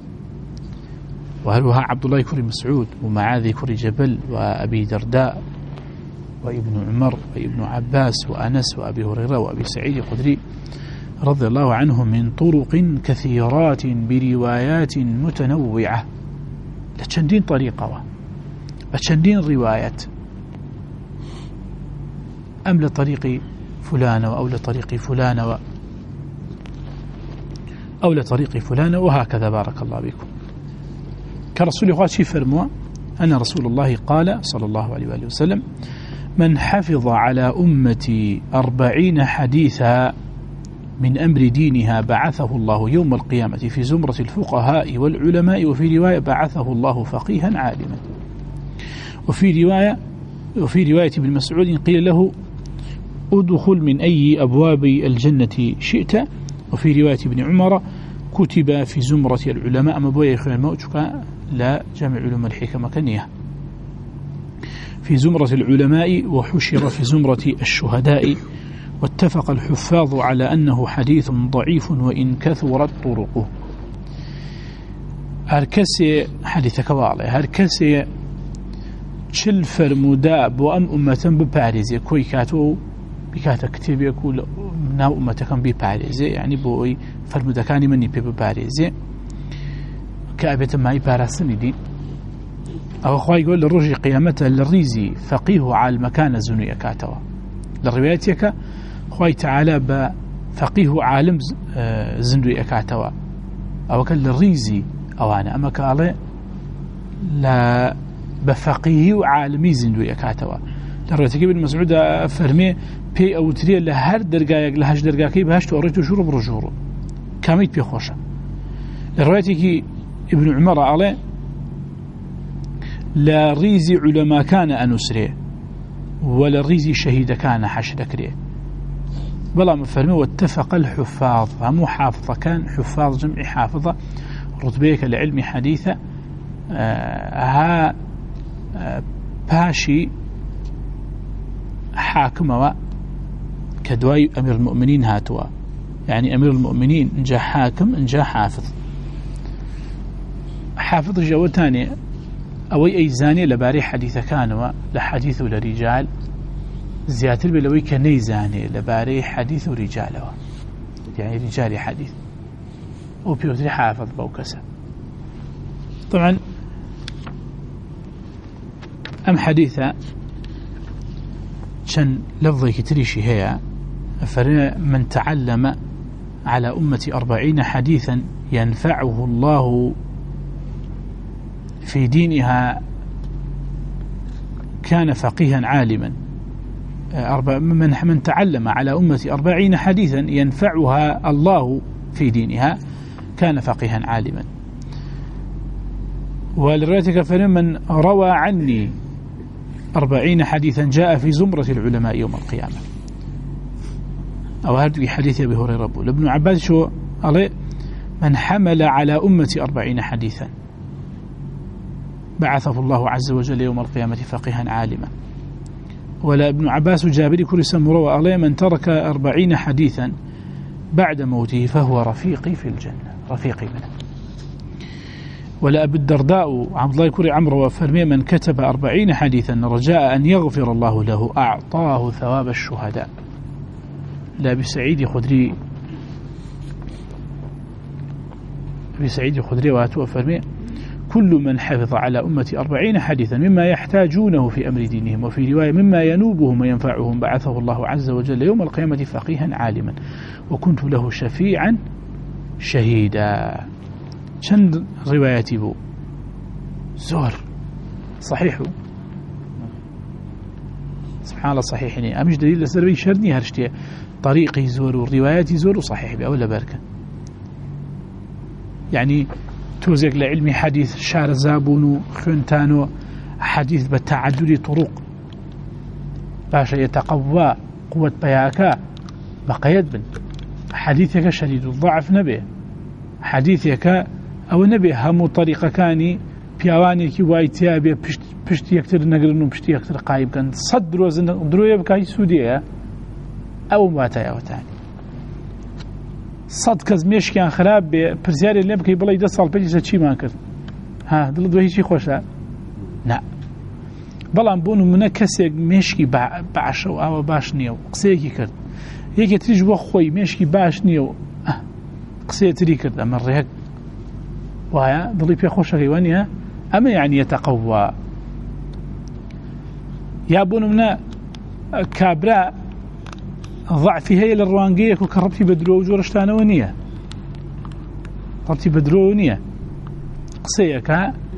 وهلوها عبد الله كري مسعود ومعاذ كري جبل وأبي درداء وابن عمر وابن عباس وأنس وأبي هريرة وأبي سعيد الخدري رضي الله عنهم من طرق كثيرات بروايات متنوعة لتشندين طريقة لتشندين روايات أم لطريق فلان أو لطريق فلان أو لطريق فلان وهكذا بارك الله بكم كرسول الله شي فرموا أن رسول الله قال صلى الله عليه وآله وسلم من حفظ على أمتي 40 حديثا من أمر دينها بعثه الله يوم القيامة في زمرة الفقهاء والعلماء وفي رواية بعثه الله فقيها عالما وفي رواية ابن مسعود قيل له ادخل من أي أبواب الجنة شئت وفي رواية ابن عمر كتب في زمرة العلماء أما بويا يخوان الموتك لا جمع علوم الحكمة كنية في زمرة العلماء وحشر في زمرة الشهداء واتفق الحفاظ على أنه حديث ضعيف وإن كثرت طرقه هركسي حديثك والله هركسي چل فرمودا بو أم أمتن بباريزي كوي كاتو بكاتا كتيب يقول ناو أمتكم بباريزي يعني بوي فرمودا كاني مني بباريزي كأبت معي بارسني دي أو أخوة يقول للرجي قيامته للريزي فقيه على المكان زنوية كاتوا للرواياتك أخوة تعالى بفقيه عالم زنوية كاتوا أو كان للريزي أو أنا أما كالي لا بفقيه وعالمي زندوية كاتوا لروايتك ابن مسعود فرمي بي أو تري لهر درجايك لهش درجاكي بهشت وريتو شرب رجورو كاميت بي خوشة لروايتك ابن عمر عليه لا ريزي علماء كان أنسري ولا ريزي شهيد كان حشد كريه بلا مفرمي واتفق الحفاظ مو حافظة كان حفاظ جمع حافظة رتبيك العلم حديثة ها باشي حاكم كدواي أمير المؤمنين هاتوا يعني أمير المؤمنين إن جاء حاكم إن جاء حافظ حافظ جوا تاني أوي أي زاني لباري حديث كانوا لحديث لرجال زيادة بلوي كني زاني لباري حديث رجال يعني رجال حديث وبيوتري حافظ بوكسه طبعا أم حديثة شن لفظي كتريشي هي من تعلم على أمة 40 حديثا ينفعه الله في دينها كان فقيها عالما. من تعلم على أمة 40 حديثا ينفعها الله في دينها كان فقيها عالما. ولروايتك فمن روى عني 40 حديثا جاء في زمرة العلماء يوم القيامة. أو هذا حديث أبي هريرة. ابن عباس شو قال من حمل على أمة 40 حديثا بعثه الله عز وجل يوم القيامة فقيها عالما. ولا ابن عباس جابر كل سمروه عليه من ترك 40 حديثا بعد موته فهو رفيقي في الجنة، رفيقي منه. ولا أبو الدرداء عبد الله كري عمرو وفرمي من كتب 40 حديثا رجاء أن يغفر الله له أعطاه ثواب الشهداء. لا بسعيد خدري واتوا فرمي كل من حفظ على أمة 40 حديثا مما يحتاجونه في أمر دينهم، وفي رواية مما ينوبهم وينفعهم بعثه الله عز وجل يوم القيامة فقيها عالما وكنت له شفيعا شهيدا. شند رواياتي بو زور صحيح سبحان الله صحيحني أمش دليل لسربي شردني هرشتي طريقي زور ورواياتي زور وصحيح بأولا باركة. يعني توزيق لعلمي حديث شار زابون خنتانو حديث بتعدد طرق باشا يتقوى قوة بياكا بقيد بن حديثك شديد الضعف نبي حديثك أو نبي هم طريقة كاني بيواني كي وايتيابي بشتي يكتر نقرن وبشتي يكتر قايب كان صدر وزن دروية بكاي سودية أو ماتايا وتاني صد کەس مێشکیان خراپ بێ پرسیاری لێ بکەی بڵێ 10 ساڵ پێشە چیمان کرد ها دڵت بە هیچی خۆشە نا بەڵام بۆ نمونە کەسێک مێشکی باشە و ئاوە باش نییە و قسەیەکی کرد یەکێ تریش بۆ خۆی مێشکی باش نییە و قسەیە تری کرد ئەمە ڕێک وایە دڵی پێ خۆشەکەی وانە ئەمە یعنی یەتەقەوا. یا بۆ نمونە کابرا ضعفي هي للروانجيك وكربتي بدرو وجورشتانه ونيه ربتي بدرو ونيه قصيك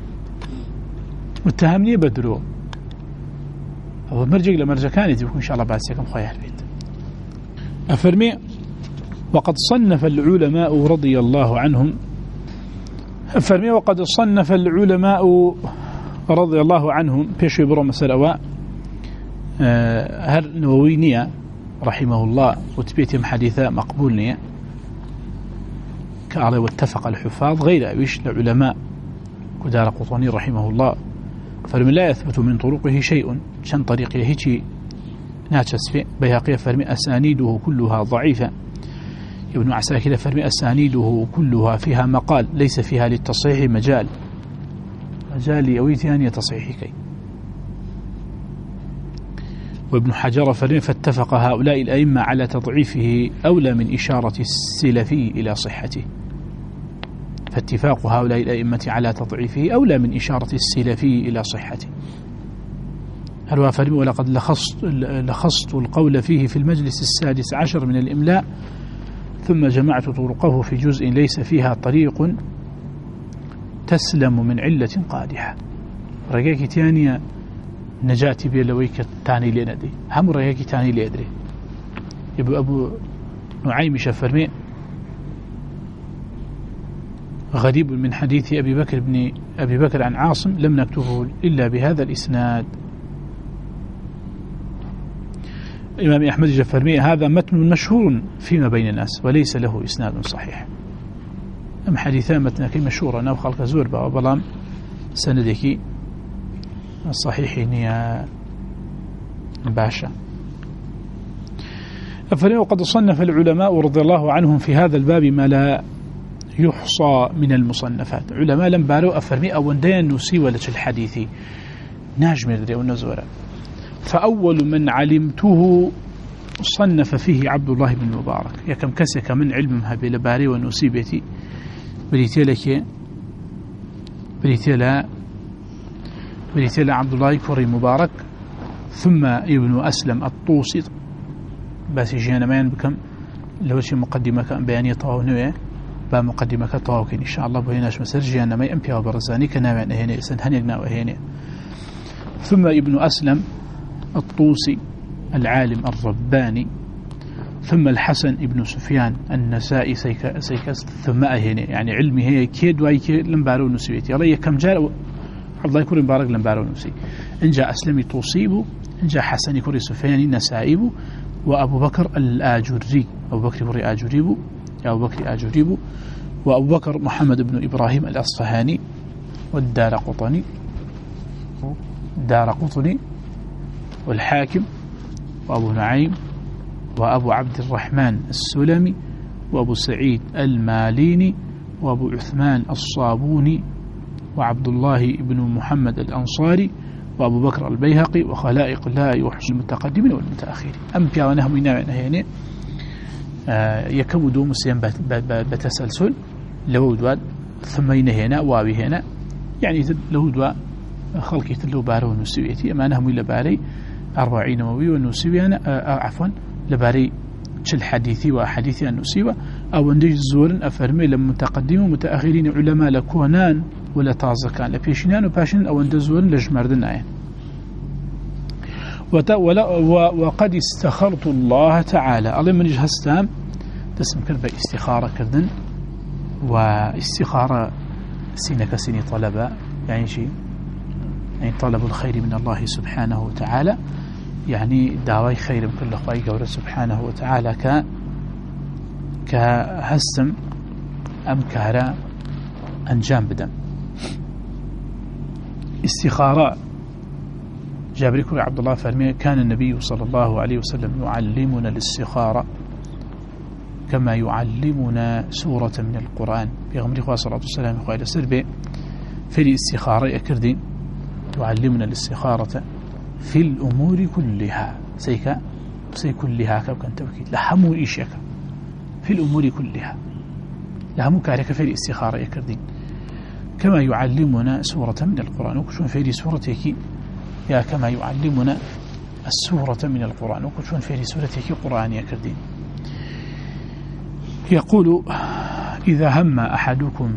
متهمني بدرو أو مرجع لمرجع كانت يكون إن شاء الله باسيكم خويا البيت. أفرمي وقد صنف العلماء رضي الله عنهم أفرمي وقد صنف العلماء رضي الله عنهم بيشوي برو مسألة هل نووينية رحمه الله وتبيتهم حديثة مقبول نية كأري واتفق الحفاظ غير أبيش العلماء كدار قطني رحمه الله فرمي لا يثبت من طرقه شيء شن طريقه هيك ناتشس في بيهقية فرمي أسانيده كلها ضعيفة. ابن عساكر فرمي أسانيده كلها فيها مقال ليس فيها للتصحيح مجال أويتي أن يتصحيحكي. وابن حجر فرمي فاتفق هؤلاء الأئمة على تضعيفه أولى من إشارة السلفي إلى صحته. فاتفاق هؤلاء الأئمة على تضعيفه أولى من إشارة السلفي إلى صحته. هل فرمي ولقد لخصت القول فيه في المجلس 16 من الإملاء ثم جمعت طرقه في جزء ليس فيها طريق تسلم من علة قادحة. رجاكي تانية نجاتي بيلويك تاني لندي هم رجاكي تاني ليدري. يبقى أبو نعيم شفرمي غريب من حديث أبي بكر عن عاصم لم نكتبه إلا بهذا الإسناد. الإمام أحمد جفرمي هذا متن مشهور فيما بين الناس وليس له إسناد صحيح. أم حديثان متنك مشهورا أو خلق زور بلام سندك الصحيحين يا باشا. وقد صنف العلماء رضي الله عنهم في هذا الباب ما لا يحصى من المصنفات. علماء لم باروا أفرمي أو دين نسي ولا الحديث ناجم يدري ونزورا. فأول من علمته صنف فيه عبد الله بن المبارك يكم كسك من علمها بلباري ونسيبتي بريتي لك بريتيلا عبد الله كوري مبارك ثم ابن أسلم الطوسي بس جينا ما بكم لو شيء مقدمة كان بيانية طاونوية بمقدمة كطاوكين إن شاء الله بهناش مسر جينا ما ينبيها برزاني كنا هنا إنسان هنينا وهنا. ثم ابن أسلم الطوسي العالم الرباني ثم الحسن ابن سفيان النسائي سيكست ثم هنا يعني علمي هي كيد وايك لمبارو نسويتي الله كم جاء عبد الله يكون مبارك لمبارو نسي إن جاء أسلمي توصيبه إن جاء حسن يكون سفيان النسائي وأبو بكر الآجري أبو بكر بري آجريبو أبو بكر آجريبو وأبو بكر محمد بن إبراهيم الأصفهاني والدارقطني والحاكم وأبو نعيم وأبو عبد الرحمن السلمي وأبو سعيد الماليني وأبو عثمان الصابوني وعبد الله بن محمد الأنصاري وأبو بكر البيهقي وخلائق لا يحصي المتقدمين والمتأخرين. أم بيانهم هنا يكودوا مسلم بتسلسل لو دواد ثم هنا وابي هنا يعني لو دوا خلقي تلو بارو نسويتي أمانهم إلى باري 40 نووي والنسوي أنا عفوا لباري شل حديثي وحديثي النسوي أو ندج زور أفرمي لمتقدمين ومتأخرين علماء لكونان ولا تازه كان لبيشنان وباشن أو ندج زور لجمردن وقد استخرت الله تعالى الله من جهستام تسمى كربة استخارة كردن واستخارة سينك سيني طلبة يعني شيء يعني طلب الخير من الله سبحانه وتعالى يعني دعوي خير من كل خواهي قوله سبحانه وتعالى كهسم أم كهراء أنجام بدم استخارة جابر كوري عبد الله فرمي كان النبي صلى الله عليه وسلم يعلمنا الاستخارة كما يعلمنا سورة من القرآن بيغمري خواه صلى الله عليه وسلم خواه سربي في الاستخارة يكردين يعلمنا الاستخارة في الأمور كلها سي كلها كان توكيد لحمو إيشك في الأمور كلها لحمو كارك في الاستخارة يكردين كما يعلمنا سورة من القرآن وكشون في سورة يا كما يعلمنا السورة من القرآن وكشون في سورة قرآن يكردين يقول إذا هم أحدكم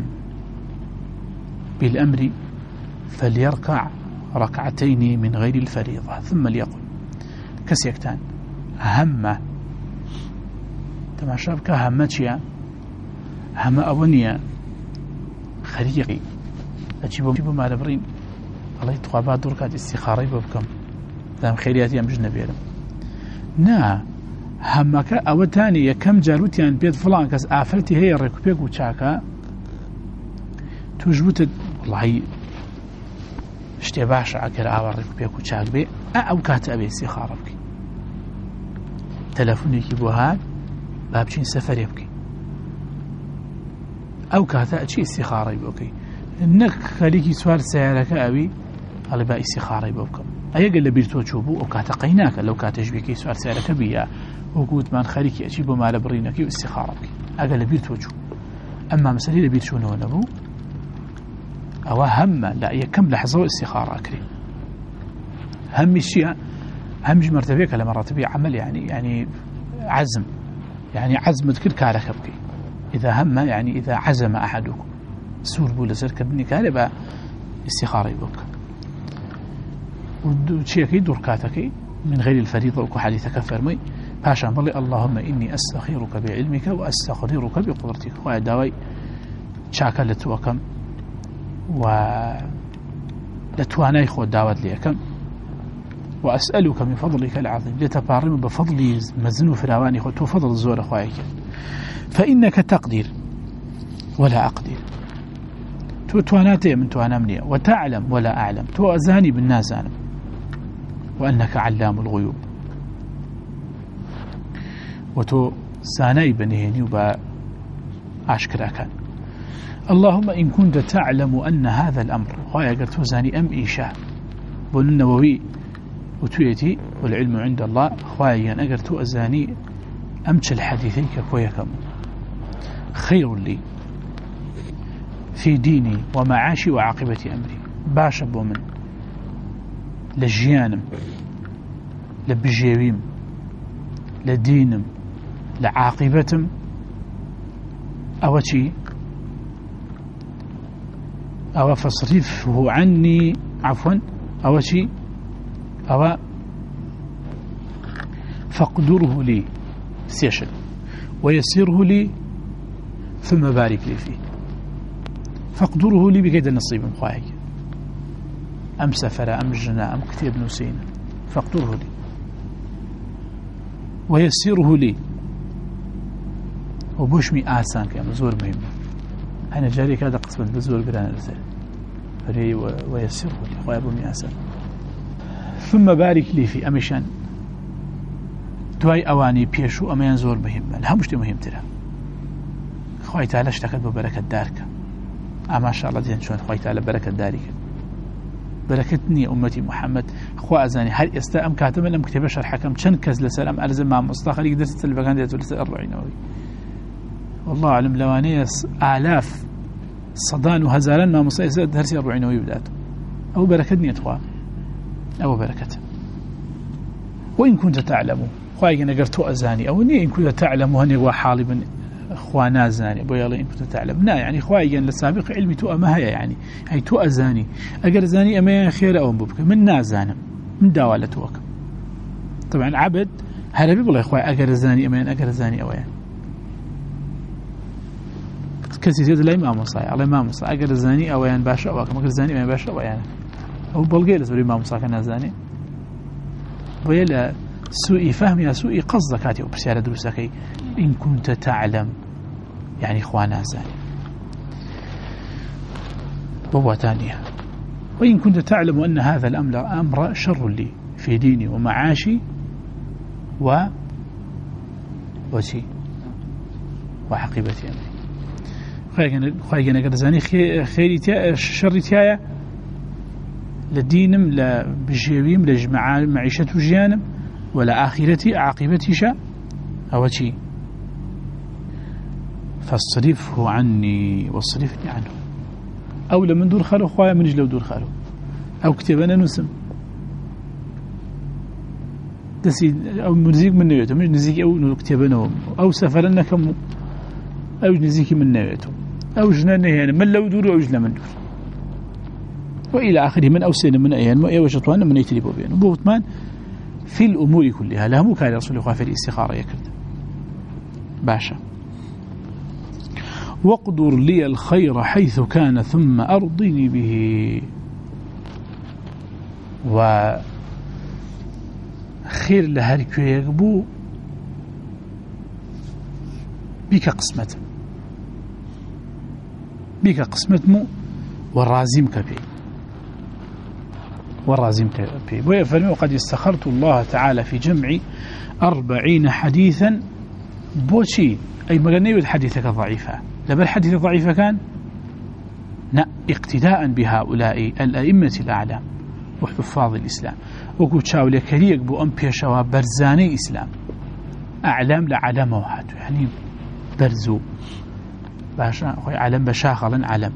بالأمر فليركع ركعتين من غير الفريضة ثم ليقل كسيكتان هم تماشابك همتيا هم أبنيا خريقي أجيبوا ما لبرين الله يتقابل دوركات استخاري بكم ذام خيرياتي أم جنبي لهم نا همك أو تاني كم جاروتيان بيد فلان كاس آفرتي هي الركوبيك وشاكا توجبت والله اشتباش عكر آوار ركوبيك وشاك بي أو كات أبي استخارة بكي تلفوني كيبوهات بابشين سفر يبكي أو كات أشي استخارة يبكي إنك خليكي سوال سيارك أبي على بقى استخارة يبكي أيقل لبيرتو تشوبو أو كات قيناك لو كات أجبيكي سوال سيارك بيا وقود من خليكي أشيبو مال برينك واستخارة بكي أقل لبيرتو تشوب أما مسألة لبيرتو نونبو أو هم لا يكم لحظة استخارة أكري هم الشيء هم مرتبة كلا مرتبة عمل يعني عزم يعني عزم كل كارك بكي إذا هم يعني إذا عزم أحدكم سور بولزر كبني كاربا استخارة يبوك وشيء كي دوركاتك من غير الفريضة وكو حديثك فرمي باشا بلي اللهم إني أستخيرك بعلمك وأستقدرك بقدرتك وأداوي شاكا لتوكم ولتواني خود دعوت ليكم وأسألك من فضلك العظيم لتبارم بفضلي مزن فراواني خود تفضل الزور أخوائك فإنك تقدر ولا أقدر تواناتي من توانمني وتعلم ولا أعلم توأزاني بالناس أنا وأنك علام الغيوب وتو ساني بنهيني وبا عشكرا كان اللهم إن كنت تعلم أن هذا الأمر خوايا قلت وزاني أم إيشاء بل النووي وتويتي والعلم عند الله خوايا أقرت وزاني أمش الحديثين كويكم خير لي في ديني ومعاشي وعاقبة أمري باشا بو من لجيانم لبجيويم لدينم لعاقبتم أو شيء أو فاصرفه عني عفوا أو شيء أو فاقدره لي سيشل ويسره لي ثم بارك لي فيه فاقدره لي بقيد النصيب مخواهي أم سفر أم جنا أم كتاب نسين فاقدره لي ويسره لي وبوشمي آسان كأم زور مهم أنا جاري كذا قسمة بزور قران الرسالة فري ويسره لي خواهي بومي آسان ثم بارك لي في أمشان دوای ئەوانی پێش و ئەمەیان زۆر مهمە لە هەموو شتێ مهمترە خوای تەعالی شتەکەت بۆ بەرەکەت دارکە ئاماشاءالله دێن چۆن خوای تەعالی بەرەکەت داری کرد بەرەکەت نییە ئومەتی محەممەد خوا ئەزانی هەر ئێستا ئەم کاتەمە لەم کتێبە شەرحەکەم چەند کەس لەسەر ئەم ئەرزە مامۆستا خەریک دەرسی تەلڤەکان دێتەوە لەسەر ئەڕۆینەوەی والله عالم لەوانەیە ئالاف سەدان و هەزاران مامۆستا ئێستا دەرسی ئەڕۆینەوەی بداتەوە ئەو بەرەکەت نییە خوا ئەوە بەرەکەتە وإن كنت تعلم خواهي نقر تو أزاني أو إن كنت تعلم وهني وحالي من خوانا زاني أبو يلا إن كنت تعلم لا يعني خواهي لسابق علمي تو أما هي يعني هي تو أزاني أقر زاني أما خير أو مبكى من نازانم من داولة توك طبعا عبد هذا بيقول يا خواهي أقر زاني أما أقر زاني أو يعني كسي زيد لا إمام صاي على إمام صاي أقر زاني أو يعني باشا أو أقر زاني أما باشا أو يعني أو بلغير زوري إمام صاي كان زاني ويلا سوء فهم يا سوء قصدك هاتي وبسيارة دروسك إن كنت تعلم يعني إخوانا زاني بوا تانية وإن كنت تعلم أن هذا الأمر شر لي في ديني ومعاشي وعقبة أمري خواهي قد زاني خيري شر تيايا لدينم لبجيويم لجمع معيشة جيانم ولا آخرتي عاقبتي شاء أو شيء فاصرفه عني واصرفني عنه أو لمن دور خاله خوايا من جلو دور خاله أو كتبنا نسم دسي أو نزيك من نويته مش نزيك أو كتبنا أو سفرنا كم أو نزيك من نويته أو جنانه يعني من لو دور أو جنا من دور وإلى آخره من أوسين من أيان ما وشطوان من يتريبوا بينه بوتمان في الأمور كلها لا مو كان رسول الله في الاستخارة يكرد باشا واقدر لي الخير حيث كان ثم أرضني به وخير لهاركو يقبو بك قسمة مو والرازم كبير والرازم كبير ويفرمي وقد استخرت الله تعالى في جمع 40 حديثا بوشي أي مغنية الحديثة ضعيفة لبل الحديث ضعيفة كان لا اقتداء بهؤلاء الأئمة الأعلام وحفاظ الإسلام وقلت شاولي كريك بو أمبيشوا برزاني إسلام أعلام لعلم واحد يعني برزو باشا علم بشاخلا علم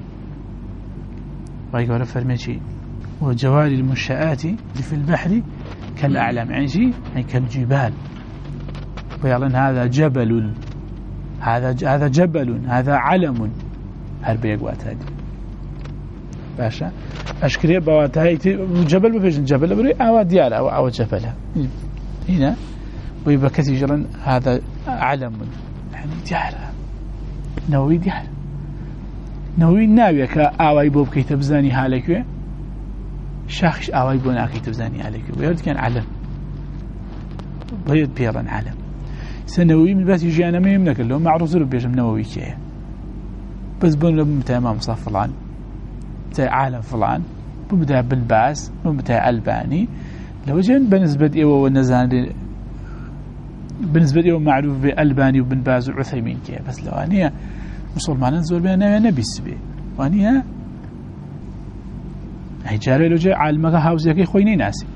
ويقول فرميتي وجوال المنشآت في البحر كالأعلام يعني شيء يعني كالجبال ويقولون هذا جبل هذا جبل هذا علم هربي قوات هذه باشا أشكري بوات هاي جبل بفيش جبل بري أو ديار أو جبلها هنا ويبقى كثيرا هذا علم يعني ديار نووي ديار نووي ناوي كأواي بوب كي تبزاني حالك شاخش أواي بونا كي تبزاني حالك ويرد كان علم بيض بيرا علم سنووي من بس يجي أنا ما يملك له معروف زر بيجم نووي كيه بس بون لهم متى ما مصاف فلان متى عالم فلان بمتى بالباس بمتى ألباني لو جن بالنسبة إيوه والنزان بالنسبة إيوه معروف بألباني وبن باز وعثيمين كيه بس لو أني مسلمان زور بينا نبي سبي وأني هجاري لو جاء عالمك هاوزي كي خويني ناسي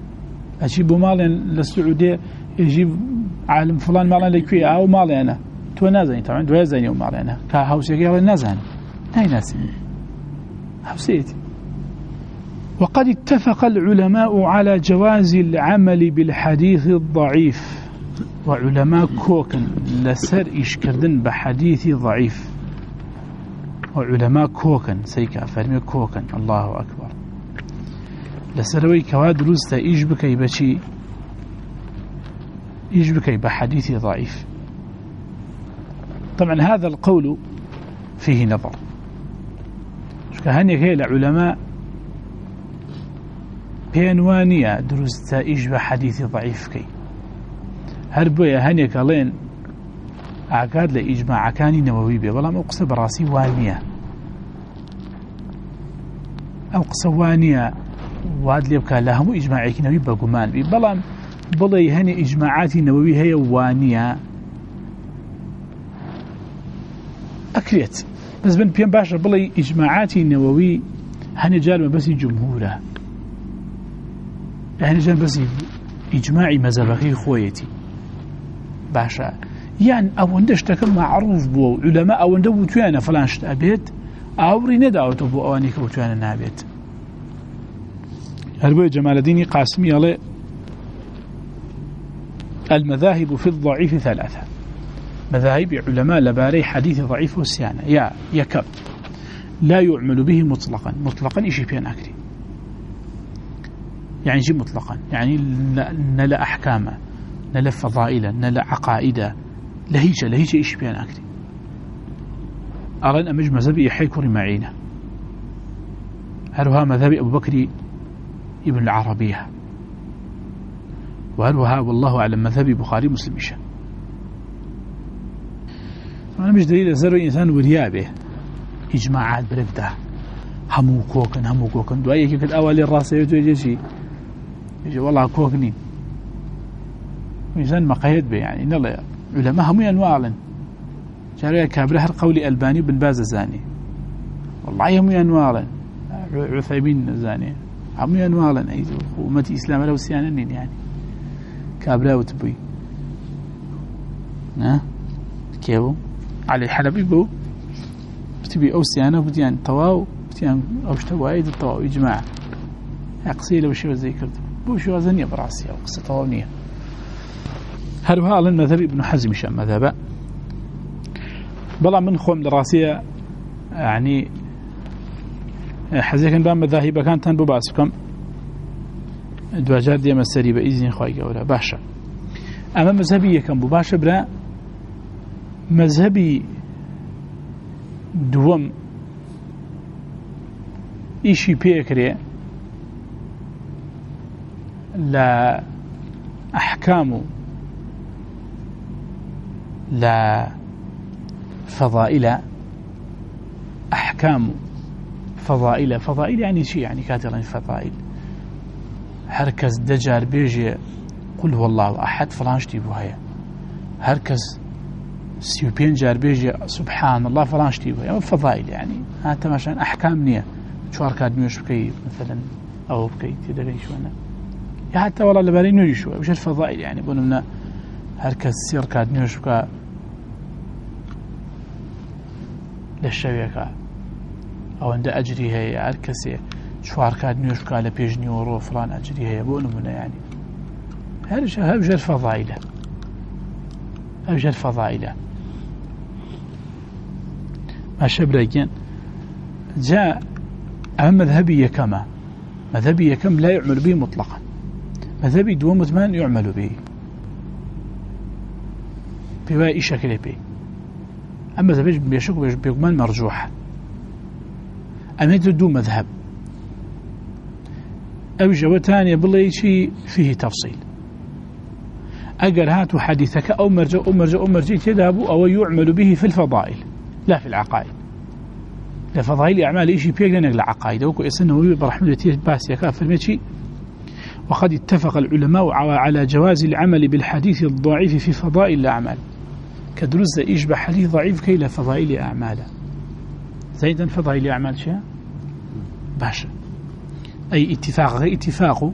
أجيب مال للسعودية يجيب عالم فلان مالا لكوية أو مالي أنا تو نازني طبعا دو يزني يوم علينا كهوسيك يلا نازن هاي ناس حسيت. وقد اتفق العلماء على جواز العمل بالحديث الضعيف، وعلماء كوكن لسر إشكردن بحديث ضعيف، وعلماء كوكن سيكا فرمي كوكن الله أكبر لسروي كواد رزتا إيش بكي بشي إيش بكي بحديث ضعيف. طبعا هذا القول فيه نظر، كهني كيل علماء بينوانية درستا إيش بحديث ضعيف كي هربويا هني كالين أعقاد لإجماع كاني نووي بي والله موقصة براسي وانية أو قصوانية واد لي بكا لهم إجماعي نووي بقمان بي بلي هني إجماعاتي نووي هي وانية أكريت بس بن بيان باشا بلي إجماعاتي نووي هني جال بس جمهوره هني جال بس إجماعي مذهبي خويتي باشا يعني أوندش تكون معروف بو علماء أوندو بتوانا فلانش أبيت أوري نداوت بو أوانيك بتوانا نابيت. هربوي جمال الدين قاسمي على المذاهب في الضعيف ثلاثة، مذاهب علماء لباري حديث ضعيف والسيانة يا يكب لا يعمل به مطلقا إشي بيان أكري يعني شيء مطلقا يعني نلا أحكامه نلا فضائله نلا عقائده لهيجة إيش بيان أكري أرى أمج مذهبي يحيكر معينة هلوها مذهبي أبو بكر ابن العربية، وهلوها والله أعلم مذهبي بخاري مسلم إيشا. أنا مش دليل زرو إنسان وريابه إجماعات بربده همو كوكن دعاية كيف الأول الراسية يجي والله كوكنين إنسان مقيد به يعني إن الله علماء هم ينواعلن جارية كابره هر قولي ألباني بن باز زاني والله هم ينواعلن عثيمين زاني هم ينواعلن أي أمتي إسلام لو سيانين يعني كابره وتبوي كيفو علي حلبي بو بتبي أو سيانة بتيان طواو بتيان أوش توايد الطواو إجماع أقصيله وشيء زي كده بوشو أزني براسي أو قصة طواونية. هذا هو المذهب ابن حزم شام مذهبا بلا من خوم دراسية يعني حزيكن بام مذاهب كان تنبو باسكم دواجات دي مسري بإذن خواهي قولا باشا. أما مذهبي كان بباشا برا مذهبي دوم إيشي بيكري لا أحكام لا فضائل أحكام فضائل يعني شيء يعني كاترين فضائل هركز دجار بيجي قل هو الله أحد فلانش تيبوها هركز سيوبين جار بيجي سبحان الله فلانش تيبوها فضائل يعني هذا مشان أحكام نية شوار كاد ميوش بكي مثلا أو بكي تدري شو أنا حتى والله لبالي نوري شو وش الفضائل يعني بقولنا هركز سير كاد ميوش بكا للشبكة أو عند أجري هي هركسي شوار كاد ميوش بكا لبيجني ورو فلان أجري هي بقولنا يعني هرجع الفضائل الفضائل ما شبريكين جاء أما مذهبي كما مذهبي كم لا يعمل به مطلقا مذهبي دوم مزمان يعمل به بواي شكل به أما مذهبي بيشك بيكمان مرجوح أما يدو مذهب أو جوة ثانية بالله شيء فيه تفصيل أجر هاتوا حديثك أو مرجع تذهبوا أو يعمل به في الفضائل لا في العقائد لفضائل أعمال إيشي بيجنا العقائد وكو إسنه برحمة الله باس يكافر ماشي. وقد اتفق العلماء على جواز العمل بالحديث الضعيف في فضائل الأعمال كدرس يشبه حديث ضعيف كي لا فضائل أعماله زيدا فضائل أعمال شيء باشا أي اتفاق غير اتفاق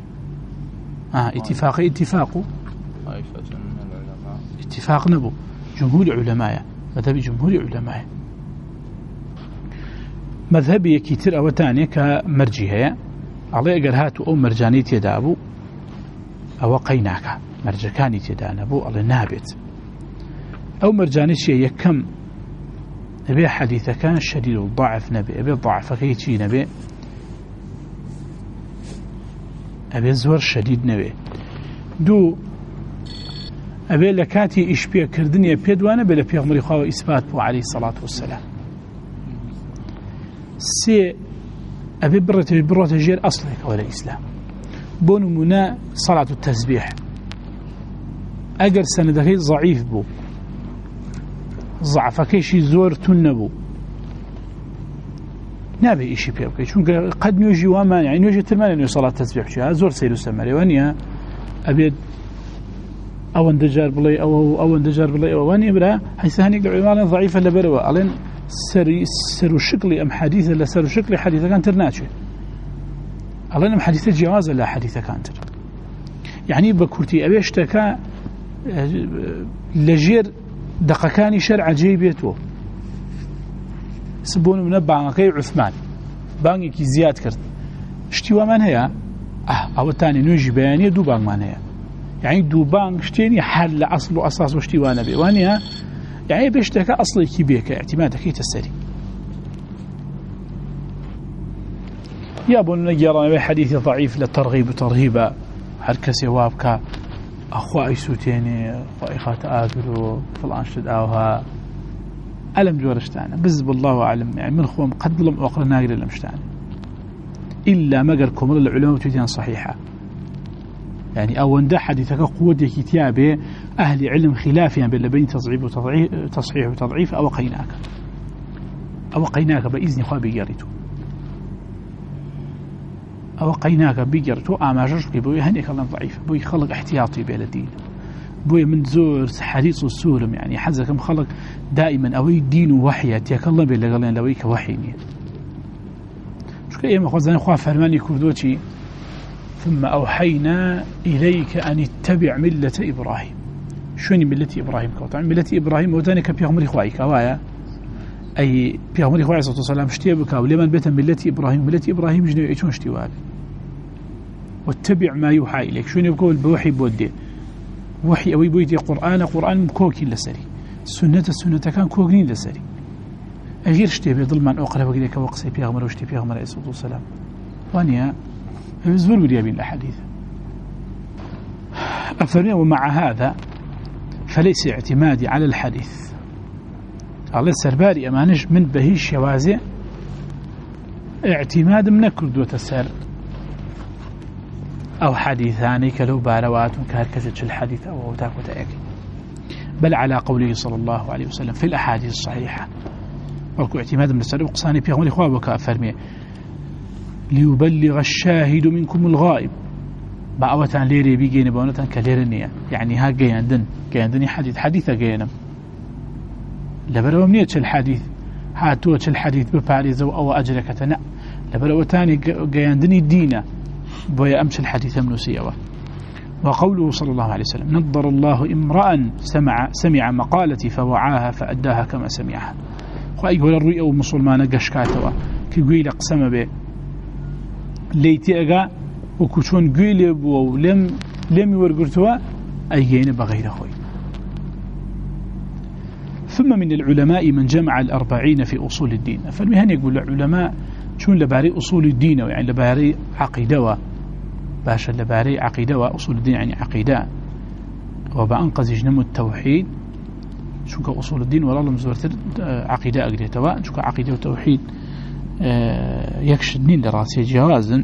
اتفاق اتفاق نبو جمهور علماء مذهب جمهور علماء مذهب يكتر أو تاني كمرجيها على أجرهات أو مرجانية يدابو أو قيناك مرجكاني يدانبو على نابت أو مرجانية يكم نبي حديث كان شديد الضعف نبي أبي الضعف كيتي نبي أبي الزور شديد نبي دو أبي لكاتي إشبيه كردنيا بيدوانا بلا بيغمري خواه إثبات بو عليه الصلاة والسلام سي أبي برة جير أصلك ولا إسلام بونو منا صلاة التسبيح أجر سندكي ضعيف بو ضعفكي شي زور تنبو نابي إشي بيبكي چونك قد نيجي وما يعني نيجي ترمان إنه صلاة التسبيح شيء زور سيرو سمري وانيا أبي أو اندجار بلي أو اندجار بلي أو وانيا بلا حيث هنيك العلماء ضعيفة لبروا ألين سر شكلي أم حديثة لا سر شكلي حديثة كان ترناتشي ألين أم حديثة جواز لا حديثة كان تر يعني بكورتي أبي اشتكى لجير دقكاني شرع جيبيته سبون منبع كي عثمان بانكي كي زياد كرت اشتوا من هي أو الثاني نيجي بيانية دو بانك من هي يعني دو بانك اشتيني حل أصل وأساس واشتوا نبي وانيها يعني بيشتكى أصلي كي بيك اعتمادك كي تسري يا ابن نجار حديث ضعيف للترغيب وترهيب هركس يوابك أخوة أيسوتيني فائخات آقلوا فلان شد آوها ألم جورشتانا بزب الله أعلم يعني من خوام قد لم أقرأ ناقل المشتانا إلا مقر كمر العلماء تجدين صحيحة يعني أول ده حديثك قوة كتابه أهل علم خلافيا بين تصحيح وتضعيف أو قيناك بإذن خواه بيجارته أو قيناك بيجارته أماجرش بوي هنيك الله ضعيف بوي خلق احتياطي بالدين بوي من زور حديث السورم يعني حزكم خلق دائما أوي دين وحي تيك الله بيلا قالين لويك وحيني شو كأيما خوزان خواه فرماني كردوتي ثم أوحينا إليك أن اتبع ملة إبراهيم شوني ملة إبراهيم كوطع ملة إبراهيم وذلك بيغمري خوايك وايا أي بيغمري خوايا صلى الله عليه وسلم اشتيبك ولمن بيت ملة إبراهيم جنوي ايتون اشتواب واتبع ما يوحى إليك شوني بقول بوحي بودي وحي أوي بويدي قرآن كوكين لسري السنة كان كوكين لسري أغير اشتيب يضل من أقرب إليك وقصي بيغمر واشتي بيغمر عليه الصلاة والسلام وانيا يزور بريابين الحديث أفرمي ومع هذا فليس اعتمادي على الحديث على السرباري أمانش من بهيش شوازع اعتماد من كردوة السر أو حديثاني كلو باروات كهركزة الحديث أو تاكو تأكي بل على قوله صلى الله عليه وسلم في الأحاديث الصحيحة ولكو اعتماد من السر وقصاني بيغمر إخوابك أفرمي ليبلغ الشاهد منكم الغائب بأوتان ليري بيجين بأوتان كليرنيا يعني ها جيندني حديثة جينم لبرو منيتش الحديث هاتوتش الحديث بباريز أو أجركتنا لبرو تاني جيندني دينا بويا أمس الحديث من سيوة وقوله صلى الله عليه وسلم نضر الله امرأ سمع مقالتي فوعاها فأداها كما سمعها وأيقول الرؤية ومسلمان قشكاتوا كي قيل قسم به ليتي أجا وكشون قيلب ولم يورقرتوا أيين بغير خوي ثم من العلماء من جمع 40 في أصول الدين فالمهن يقول العلماء شون لباري أصول الدين يعني لباري عقيدة باشا لباري عقيدة وأصول الدين يعني عقيدة وبأنقذ جنم التوحيد شو كأصول الدين ولا الله مزورت عقيدة أقريتوا شو كعقيدة وتوحيد يكشدني لراسي جوازا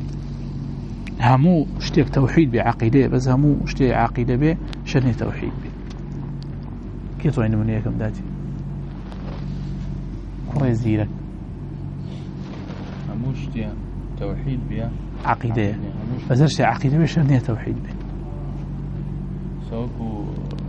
همو اشتيك توحيد بعقيدة بس همو اشتيك عقيدة بشرني توحيد به كيف توين من يكم داتي قرية زيرك همو اشتيك توحيد به عقيدة بس اشتيك عقيدة بشرني توحيد به سوكو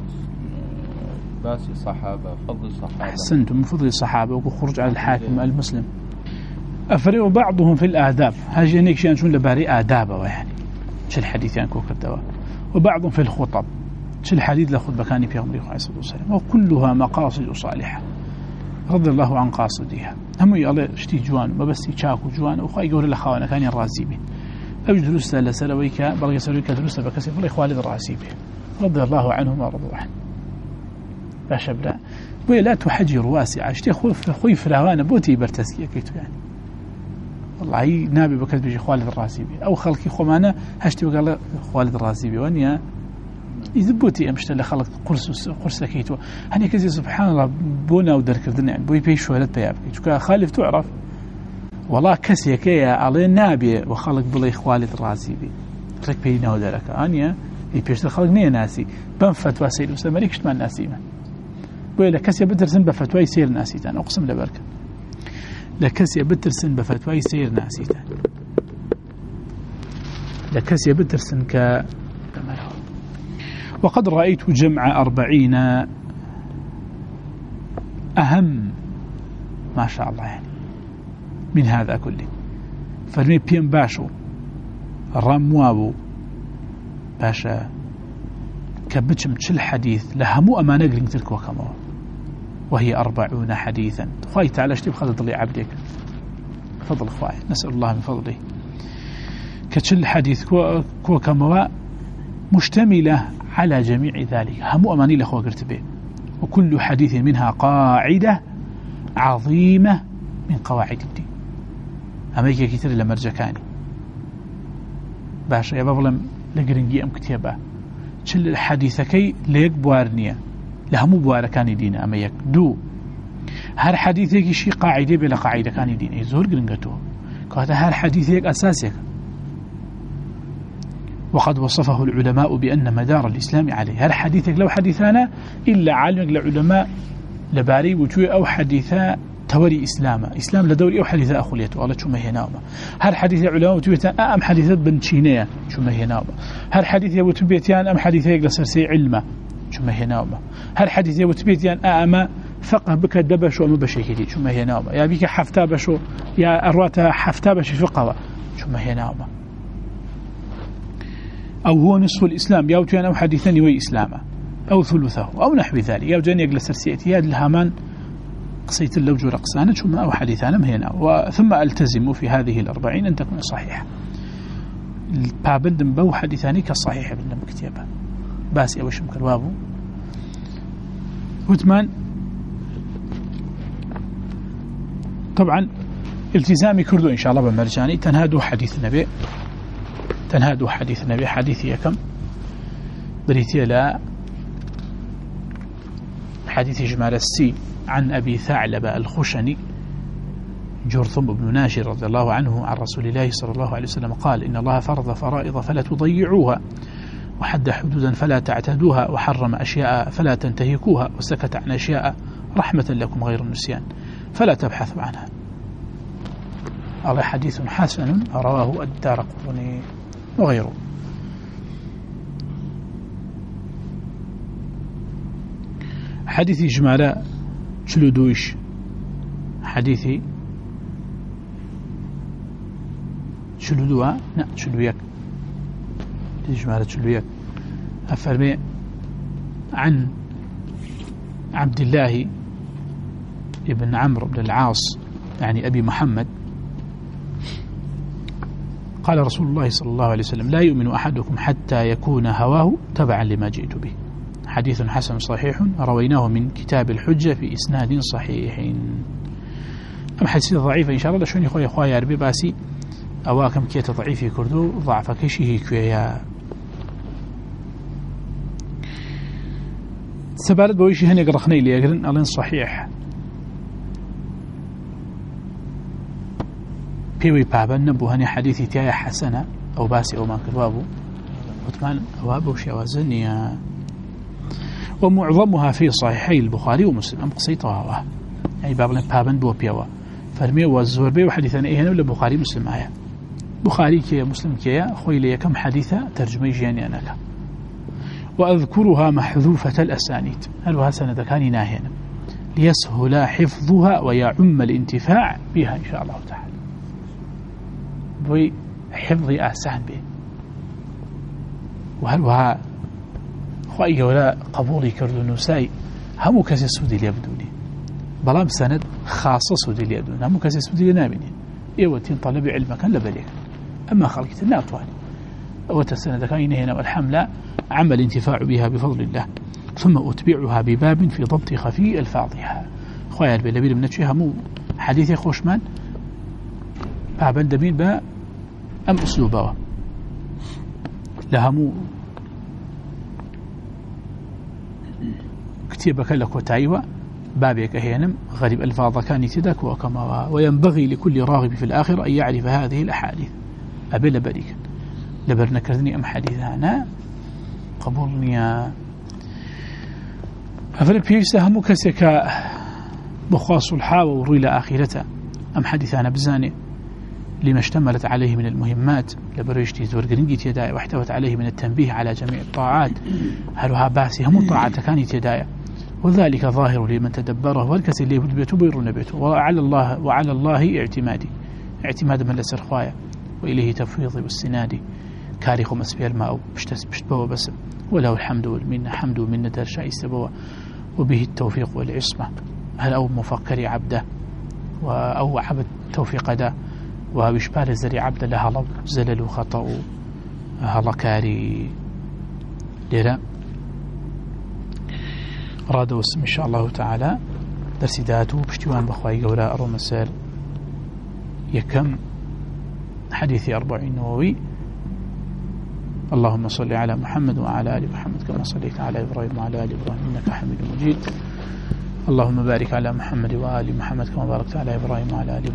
باسي صحابة فضل الصحابة أحسنتم من فضل الصحابة وخروج على الحاكم المسلم أفرق بعضهم في الآداب هاجي نيك شون لباري آدابه يعني شو الحديث يعني كوكر دواء وبعضهم في الخطب شل حديث لأخذ بكاني في عمره عليه الصلاة والسلام وكلها مقاصد صالحة رضي الله عن قاصدها هم يلا اشتي جوان ما بس يشاكو جوان وخا يقول لخوانا كان الرازي به أو دروس لسلويك بلغ سلويك دروس بكسي فلا إخوالد الرازي به رضي الله عنهم ورضوا عنه باش بلا ولا تحجر واسعة اشتي خوي فراوانا بوتي برتسكي كيتو يعني والله نابي بكت بيجي خوالد الرازي به أو خلقي خمانة هشتي وقال خوالد الرازي به وانيا يذبوتي أمشت اللي خلق قرص كيتو هني كذي سبحان الله بونا ودركردنا يعني بوي بيش ولد بيابكي شو خالف تعرف والله كسي كيا على نابي وخلق بلي خوالد الرازي بي لك بينا ودرك أنيا يبيش الخلق نية ناسي بن فتوى سير وسمريك شتمان ناسي من بوي لكسي بترسن بفتوى سير ناسي تان أقسم لبركة لكسي بترسن بفتوى سير ناسي تان لكسي بترسن ك وقد رأيت جمع 40 أهم ما شاء الله يعني من هذا كله فرمي بيم باشو رموابو باشا كبتشم تشل حديث لهمو أمانة قرين تلك وكما وهي 40 حديثا خواهي تعالى اشتب خذ ضلي عبدك فضل خواهي نسأل الله من فضله كتشل حديث كوكما مشتملة على جميع ذلك هم أماني لأخوة قرتبه وكل حديث منها قاعدة عظيمة من قواعد الدين أمريكا كتير لمرجكاني باشا يا بابلم لقرنجي أم كتابة تشل الحديثكي ليك بوارنية لهمو بواركاني دين أميك دو هر حديثك شي قاعدة بلا قاعدة كاني دين يزور قرنجته كهذا هر حديثك أساسك وقد وصفه العلماء بأن مدار الإسلام عليه هل حديثك لو حديثانا إلا عالمك لعلماء لباري وجوه أو حديثا توري إسلام لدوري أو حديثا أخوليته والله شو ما هي ناومة هل حديث العلماء وتبيتان أم حديثات بنشينية شو ما هي ناومة هل حديث وتبيتان أم حديثا يقلسرسي علمة شو ما هي ناومة هل حديث وتبيتان أم فقه بك دبش وما بشيكتي شو ما هي ناومة يا بك حفتابشو يا أرواتا حفتابش فقه شو ما هي ناومة أو هو نصف الإسلام يوتيان أو حديثا يوي إسلاما أو ثلثه أو نحو ذلك يوجان يجلس سرسيتي هذا الهامان قصيت اللوج رقصانة ثم أو حديثانا مهنا ثم ألتزم في هذه 40 أن تكون صحيحة البابندم بو حديثاني كالصحيحة بالنم كتابة باسي أو شمك الوابو وثمان طبعا التزامي كردو إن شاء الله بمرجاني تنهادوا حديث النبي حديثي كم بريتي لا حديث جمال السي عن أبي ثعلبة الخشني جرثم بن ناشر رضي الله عنه عن رسول الله صلى الله عليه وسلم قال إن الله فرض فرائض فلا تضيعوها وحد حدودا فلا تعتدوها وحرم أشياء فلا تنتهكوها وسكت عن أشياء رحمة لكم غير النسيان فلا تبحثوا عنها. هذا حديث حسن رواه الدارقطني وغيره. حديث جمالة تشلودوش حديثي تشلودوها لا تشلويك جمالة تشلويك أفرمي عن عبد الله ابن عمرو بن العاص يعني أبي محمد قال رسول الله صلى الله عليه وسلم لا يؤمن أحدكم حتى يكون هواه تبعا لما جئت به. حديث حسن صحيح رويناه من كتاب الحجة في إسناد صحيح. أم حديث ضعيف إن شاء الله لشون يخوي أخوي أربي باسي أواكم كيت ضعيف كردو ضعف كشه كويا سبالت بويشي هني قرخني لي أقرن ألين صحيح بيوي بابا نبو هني حديثي تيايا حسنة أو باسي أو ما كذوابو وثمان أوابو شوازنيا ومعظمها في صحيحي البخاري ومسلم أم قصيتها يعني بابا بو بيوا فرمي والزور بي وحديثنا إيه هنا ولا بخاري مسلم آية بخاري كي مسلم كي خوي لي كم حديثة ترجمة جاني أنا وأذكرها محذوفة الأسانيد هل سند كان ناهينا ليسهل حفظها ويعم الانتفاع بها إن شاء الله تعالى بحفظ أحسان به وهل خواهی ولا قبولی کردن و سعی همو کسی سودی لێ بدونی بەڵام سەند خاصە سودی لێ بدون همو کسی سودی لێ نابینی ئێوەتین طلبی علمەکان لە بەرێکن ئەمما خەڵکیتر ناتوانین ئەوەتە سەنەدەکانی نهێنا والحمد عمل الانتفاع بها بفضل الله ثم أتبعها بباب في ضبط خفي ألفاظها خويا البلبيل من نتشي همو حديثي خوشمان بابا دبين با أم أسلوبه لهمو كتيبك لك وتعيوة بابك هينم غريب ألفاظ كان يتدك وكما وينبغي لكل راغب في الآخر أن يعرف هذه الأحاديث أبي لبريك لبرنا كرذني أم حديثها أنا قبولني أفرق بيجسته همو كسك بخواص الحاوة وروي لآخرته أم حديثنا بزاني لما اشتملت عليه من المهمات لبريشتي زور قرنجي يدايا واحتوت عليه من التنبيه على جميع الطاعات هلها باسي هم طاعات كانت يدايا وذلك ظاهر لمن تدبره والكسي اللي بيته بيرون بيته وعلى الله اعتماد من لسر خوايا وإليه تفويض والسنادي كاريخ مسبيا الماء بشتبه بسم وله الحمد والمنة حمد ومنة ترشا يستبوا وبه التوفيق والعصمة هل أو مفكر عبده أو عبد توفيق ده وبشبال الزري عبد لها زلل وخطأ هلا كاري لرا راد وسم إن شاء الله تعالى درسي داتو بشتوان بخواي قولا أرو مسال يكم حديث 40 نووي اللهم صل على محمد وعلى آل محمد كما صليت على إبراهيم وعلى آل إبراهيم إنك حميد مجيد اللهم بارك على محمد وآل محمد كما باركت على إبراهيم وعلى آل